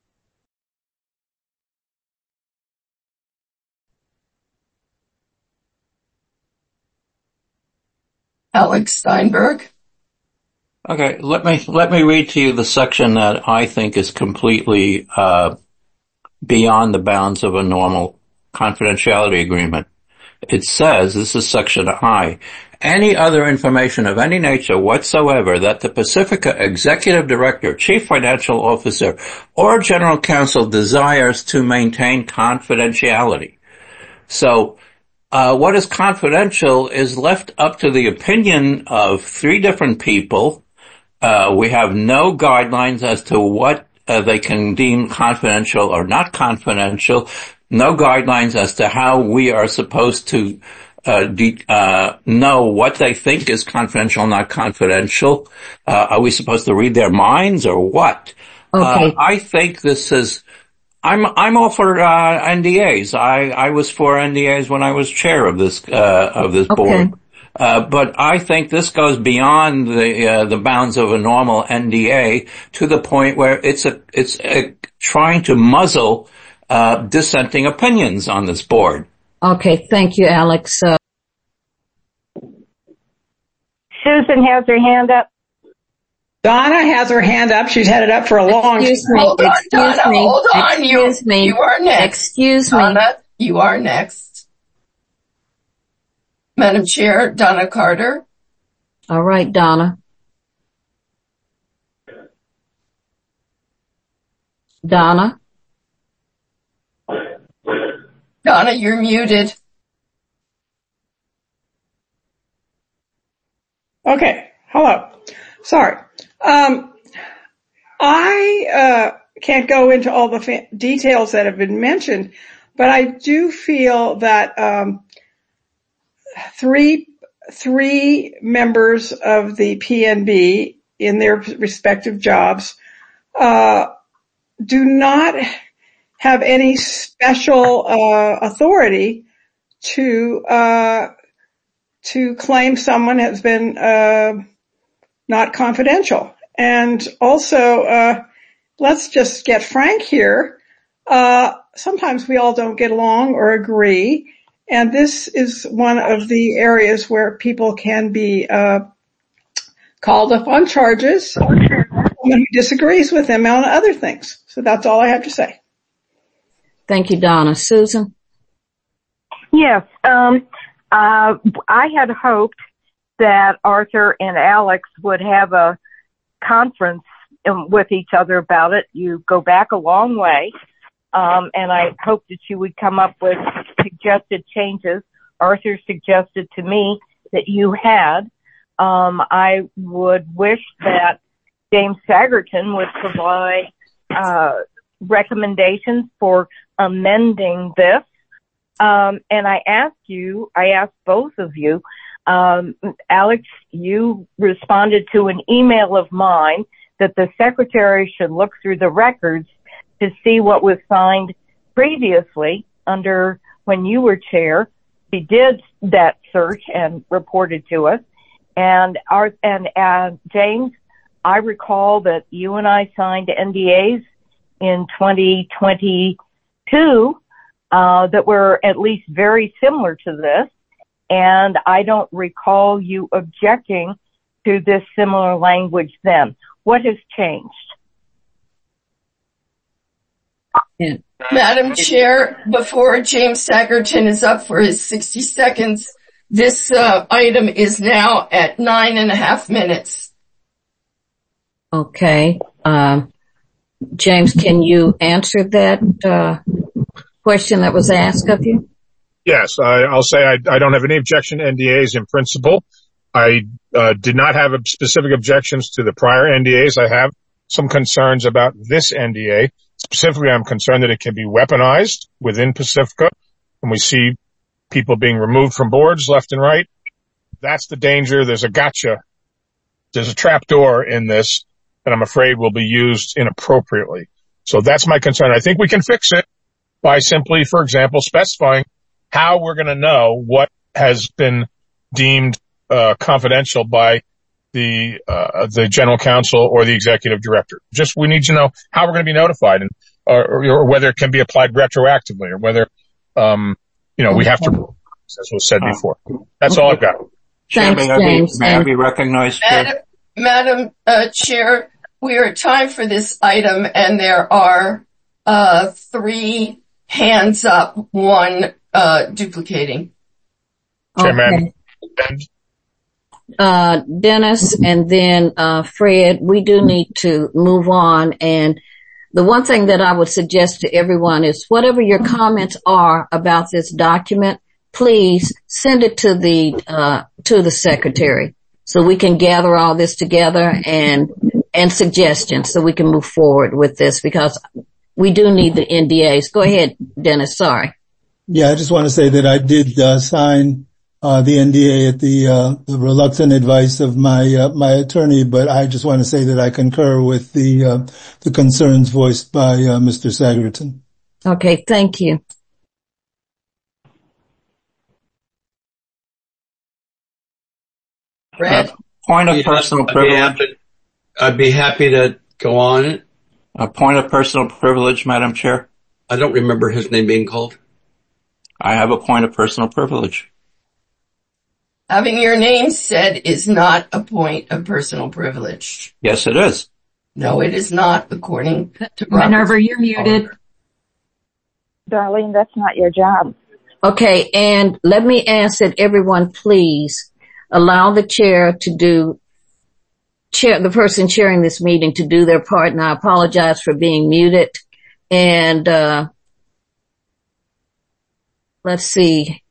Alex Steinberg. Okay, let me let me read to you the section that I think is completely uh beyond the bounds of a normal confidentiality agreement. It says, this is section I, any other information of any nature whatsoever that the Pacifica Executive Director, Chief Financial Officer, or General Counsel desires to maintain confidentiality. So, uh, what is confidential is left up to the opinion of three different people. Uh, we have no guidelines as to what uh, they can deem confidential or not confidential. No guidelines as to how we are supposed to uh, de- uh know what they think is confidential, not confidential. Uh, are we supposed to read their minds or what? Okay. Uh, I think this is. I'm I'm all for uh, N D As. I I was for N D As when I was chair of this uh of this Okay. board. Uh, but I think this goes beyond the uh, the bounds of a normal N D A to the point where it's a it's a, trying to muzzle Uh, dissenting opinions on this board. Okay, thank you, Alex. Uh, Susan has her hand up. Donna has her hand up. She's had it up for a long time. Excuse me. Hold on, Excuse Donna, me. hold on. You, Excuse me. you are next. Excuse me. Donna, you are next. Madam Chair, Donna Carter. All right, Donna. Donna. Donna, you're muted. Okay. Hello. Sorry. Um, I uh, can't go into all the fa- details that have been mentioned, but I do feel that um, three three members of the P N B in their respective jobs uh, do not have any special uh, authority to uh, to claim someone has been uh, not confidential. And also, uh, let's just get frank here. Uh, sometimes we all don't get along or agree, and this is one of the areas where people can be uh, called up on charges. Someone who disagrees with them on other things. So that's all I have to say. Thank you, Donna. Susan? Yes, um, uh, I had hoped that Arthur and Alex would have a conference um, with each other about it. You go back a long way, um, and I hoped that you would come up with suggested changes. Arthur suggested to me that you had. Um, I would wish that James Sagerton would provide uh, recommendations for amending this. Um, and I asked you, I asked both of you, um, Alex, you responded to an email of mine that the secretary should look through the records to see what was signed previously under when you were chair. She did that search and reported to us. And our, and, uh, James, I recall that you and I signed N D As in twenty twenty-two, uh, that were at least very similar to this. And I don't recall you objecting to this similar language then. What has changed? Yeah. Madam Chair, before James Sagerton is up for his sixty seconds, this uh, item is now at nine and a half minutes. Okay. Um, James, can you answer that uh, question that was asked of you? Yes, I, I'll say I, I don't have any objection to N D As in principle. I uh, did not have specific objections to the prior N D As. I have some concerns about this N D A. Specifically, I'm concerned that it can be weaponized within Pacifica. When we see people being removed from boards left and right, that's the danger. There's a gotcha. There's a trap door in this that I'm afraid will be used inappropriately. So that's my concern. I think we can fix it by simply, for example, specifying how we're going to know what has been deemed uh, confidential by the uh, the general counsel or the executive director. Just we need to know how we're going to be notified, and or, or whether it can be applied retroactively, or whether um you know we have to, as was said before. That's all I've got. Thanks, May I be, James. may I be recognized, Chair? Madam, Madam uh, Chair, we are at time for this item, and there are uh, three hands up, one, uh, duplicating. Chairman. Okay. Uh, Dennis and then, uh, Fred, we do need to move on. And the one thing that I would suggest to everyone is whatever your comments are about this document, please send it to the, uh, to the secretary so we can gather all this together and, and suggestions so we can move forward with this because we do need the N D As. Go ahead, Dennis. Sorry. Yeah, I just want to say that I did uh, sign uh, the N D A at the, uh, the reluctant advice of my uh, my attorney, but I just want to say that I concur with the uh, the concerns voiced by uh, Mister Sagerton. Okay, thank you. Fred? Uh, point of personal I'd privilege. Be happy, I'd be happy to go on it. A point of personal privilege, Madam Chair. I don't remember his name being called. I have a point of personal privilege. Having your name said is not a point of personal privilege. Yes, it is. No, it is not, according to Robert. Minerva, you're muted. Darlene, that's not your job. Okay, and let me ask that everyone please allow the chair to do, chair, the person chairing this meeting to do their part, and I apologize for being muted. And, uh, let's see,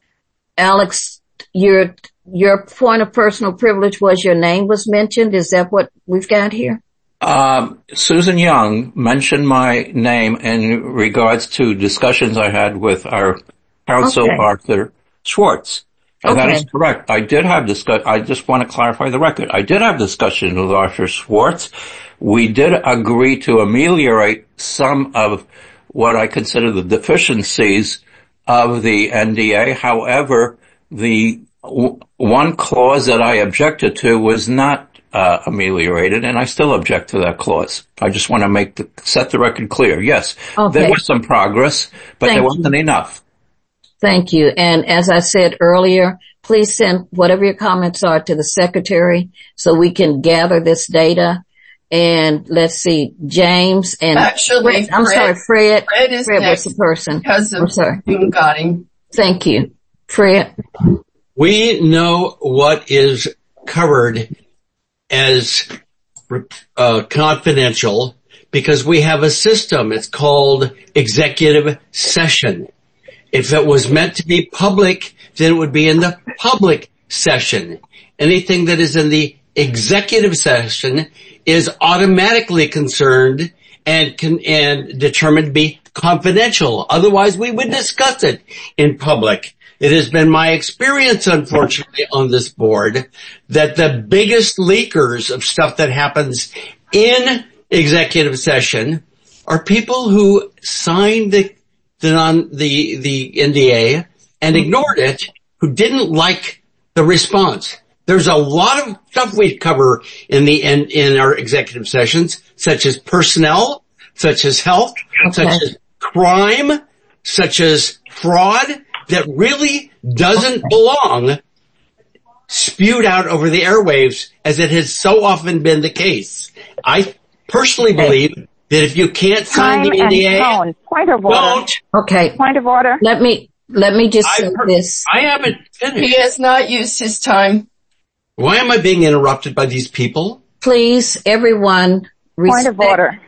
Alex, your, your point of personal privilege was your name was mentioned. Is that what we've got here? Um, Susan Young mentioned my name in regards to discussions I had with our counsel, Okay. Arthur Schwartz. And Okay. that is correct. I did have discuss, I just want to clarify the record. I did have discussions with Arthur Schwartz. We did agree to ameliorate some of what I consider the deficiencies of the N D A. However, the w- one clause that I objected to was not uh, ameliorated, and I still object to that clause. I just want to make the, set the record clear. Yes, Okay. there was some progress, but Thank there you. wasn't enough. Thank you. And as I said earlier, please send whatever your comments are to the secretary so we can gather this data. And let's see, James and Actually, Fred, I'm Fred- sorry, Fred. Fred is Fred next was the person. because of I'm sorry. you got him. Thank you, Fred. We know what is covered as uh, confidential because we have a system. It's called executive session. If it was meant to be public, then it would be in the public session. Anything that is in the executive session is automatically concerned and can, and determined to be confidential. Otherwise, we would discuss it in public. It has been my experience, unfortunately, on this board that the biggest leakers of stuff that happens in executive session are people who signed the the non, the, the N D A and ignored it, who didn't like the response. There's a lot of stuff we cover in the, in, in our executive sessions, such as personnel, such as health, Okay. such as crime, such as fraud, that really doesn't belong spewed out over the airwaves as it has so often been the case. I personally believe that if you can't sign Time the N D A, and tone. Point of order. don't. Okay. Point of order. Let me, let me just I, say per- this. I haven't He finished. has not used his time. Why am I being interrupted by these people? Please, everyone, Point of respect- order.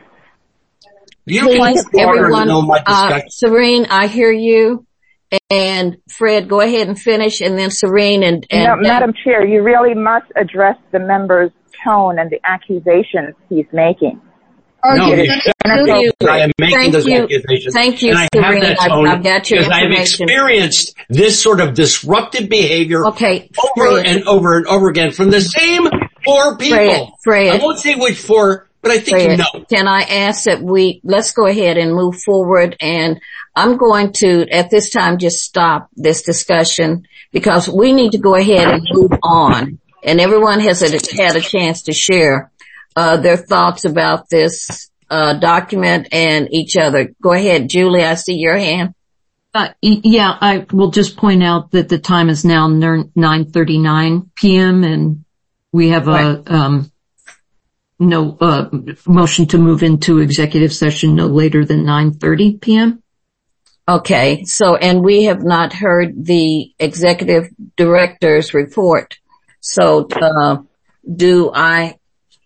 You Please, can everyone, know my uh, discussion. Serene, I hear you. And Fred, go ahead and finish, and then Serene and, and No, Madam Chair, you really must address the member's tone and the accusations he's making. No, It you is shouldn't. inappropriate. I am making Thank those you. accusations. Thank you, and I have Serene. that I've- tone I've got your because I've information. experienced this sort of disruptive behavior Okay, over Fred. and over and over again from the same four people. Fred, Fred. I won't say which four, but I think Fred, you know. Can I ask that we, let's go ahead and move forward, and I'm going to, at this time, just stop this discussion because we need to go ahead and move on. And everyone has a, had a chance to share uh, their thoughts about this uh, document and each other. Go ahead, Julie, I see your hand. Uh, y- yeah, I will just point out that the time is now nine thirty-nine p.m. and we have a, um, no, uh, motion to move into executive session no later than nine thirty p.m. Okay. So, and we have not heard the executive director's report. So, uh, do I,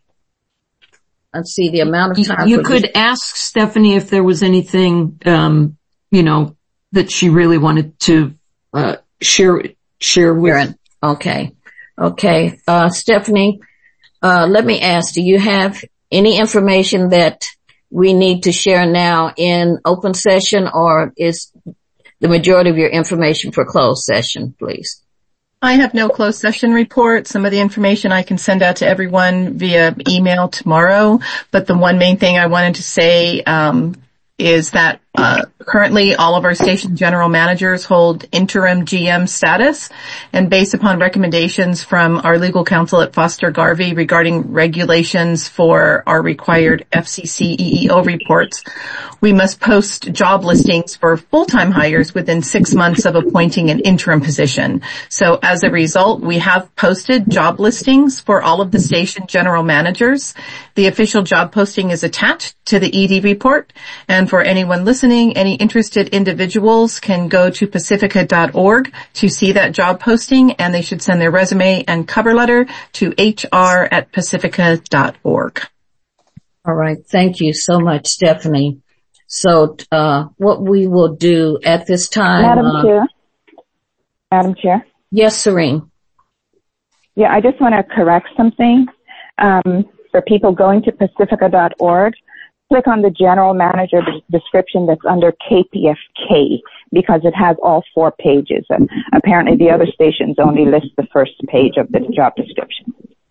let's see the amount of time. You could ask Stephanie if there was anything, um, you know, that she really wanted to, uh, share, share with. Okay. Okay. Uh, Stephanie, uh, let me ask, do you have any information that we need to share now in open session, or is the majority of your information for closed session, please? I have no closed session report. Some of the information I can send out to everyone via email tomorrow, but the one main thing I wanted to say, um, is that uh currently all of our station general managers hold interim G M status, and based upon recommendations from our legal counsel at Foster Garvey regarding regulations for our required F C C E E O reports, we must post job listings for full-time hires within six months of appointing an interim position. So as a result, we have posted job listings for all of the station general managers. The official job posting is attached to the E D report, and for anyone listening, any interested individuals can go to pacifica dot org to see that job posting, and they should send their resume and cover letter to H R at pacifica dot org. All right. Thank you so much, Stephanie. So, uh, what we will do at this time. Madam uh, Chair. Madam Chair. Yes, Serene. Yeah, I just want to correct something. Um, for people going to pacifica dot org, click on the general manager description that's under K P F K, because it has all four pages. And apparently the other stations only list the first page of the job description.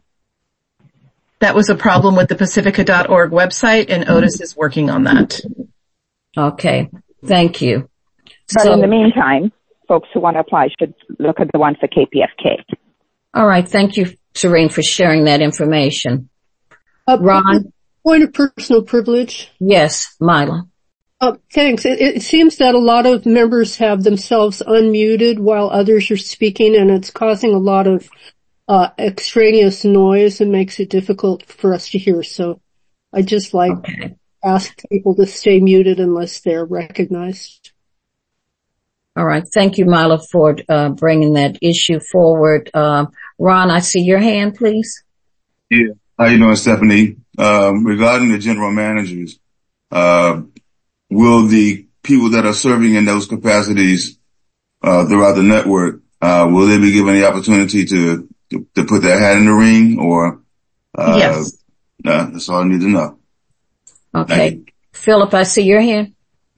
That was a problem with the pacifica dot org website, and Otis is working on that. Okay. Thank you. But so, in the meantime, folks who want to apply should look at the one for K P F K. All right. Thank you, Serene, for sharing that information. Uh, Ron? Point of personal privilege. Yes, Mila. Uh, thanks. It, it seems that a lot of members have themselves unmuted while others are speaking, and it's causing a lot of uh extraneous noise and makes it difficult for us to hear. So I just like okay. ask people to stay muted unless they're recognized. All right. Thank you, Mila, for uh bringing that issue forward. Uh, Ron, I see your hand, please. Yeah. How you doing, Stephanie? Um, regarding the general managers, uh, will the people that are serving in those capacities, uh, throughout the network, uh, will they be given the opportunity to, to, to put their hat in the ring, or, uh, yes. Nah, that's all I need to know. Okay. Philip, I see your hand.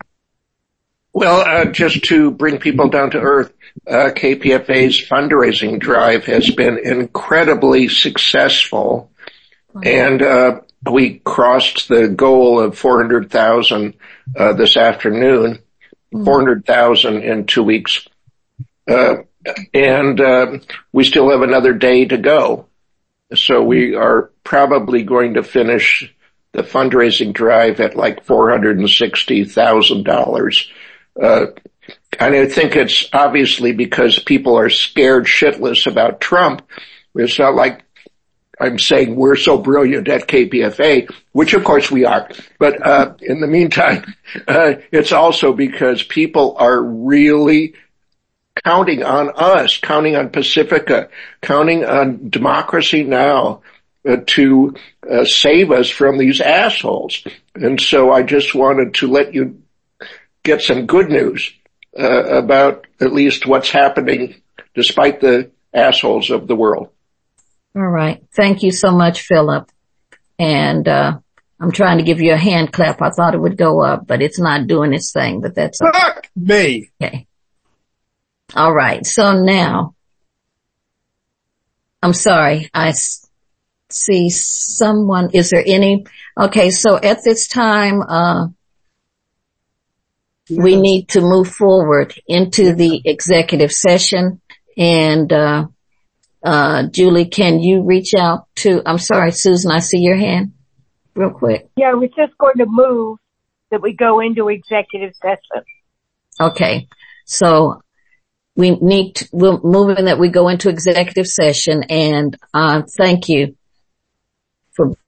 Well, uh, just to bring people down to earth, uh, K P F A's fundraising drive has been incredibly successful. And, uh, we crossed the goal of four hundred thousand, uh, this afternoon, mm. four hundred thousand in two weeks. Uh, and, uh, we still have another day to go. So we are probably going to finish the fundraising drive at like four hundred sixty thousand dollars. Uh, and I think it's obviously because people are scared shitless about Trump. It's not like I'm saying we're so brilliant at K P F A, which of course we are. But, uh, in the meantime, uh, it's also because people are really counting on us, counting on Pacifica, counting on Democracy Now! Uh, to uh, save us from these assholes. And so I just wanted to let you get some good news uh, about at least what's happening despite the assholes of the world. All right. Thank you so much, Philip. And uh I'm trying to give you a hand clap. I thought it would go up, but it's not doing its thing, but that's okay. Fuck me. Okay. All right. So now, I'm sorry. I see someone. Is there any? Okay. So at this time, uh yes. we need to move forward into the executive session. And, uh, uh, Julie, can you reach out to, I'm sorry, Susan, I see your hand real quick. Yeah, we're just going to move that we go into executive session. Okay. So we need to, we're moving that we go into executive session, and, uh, thank you for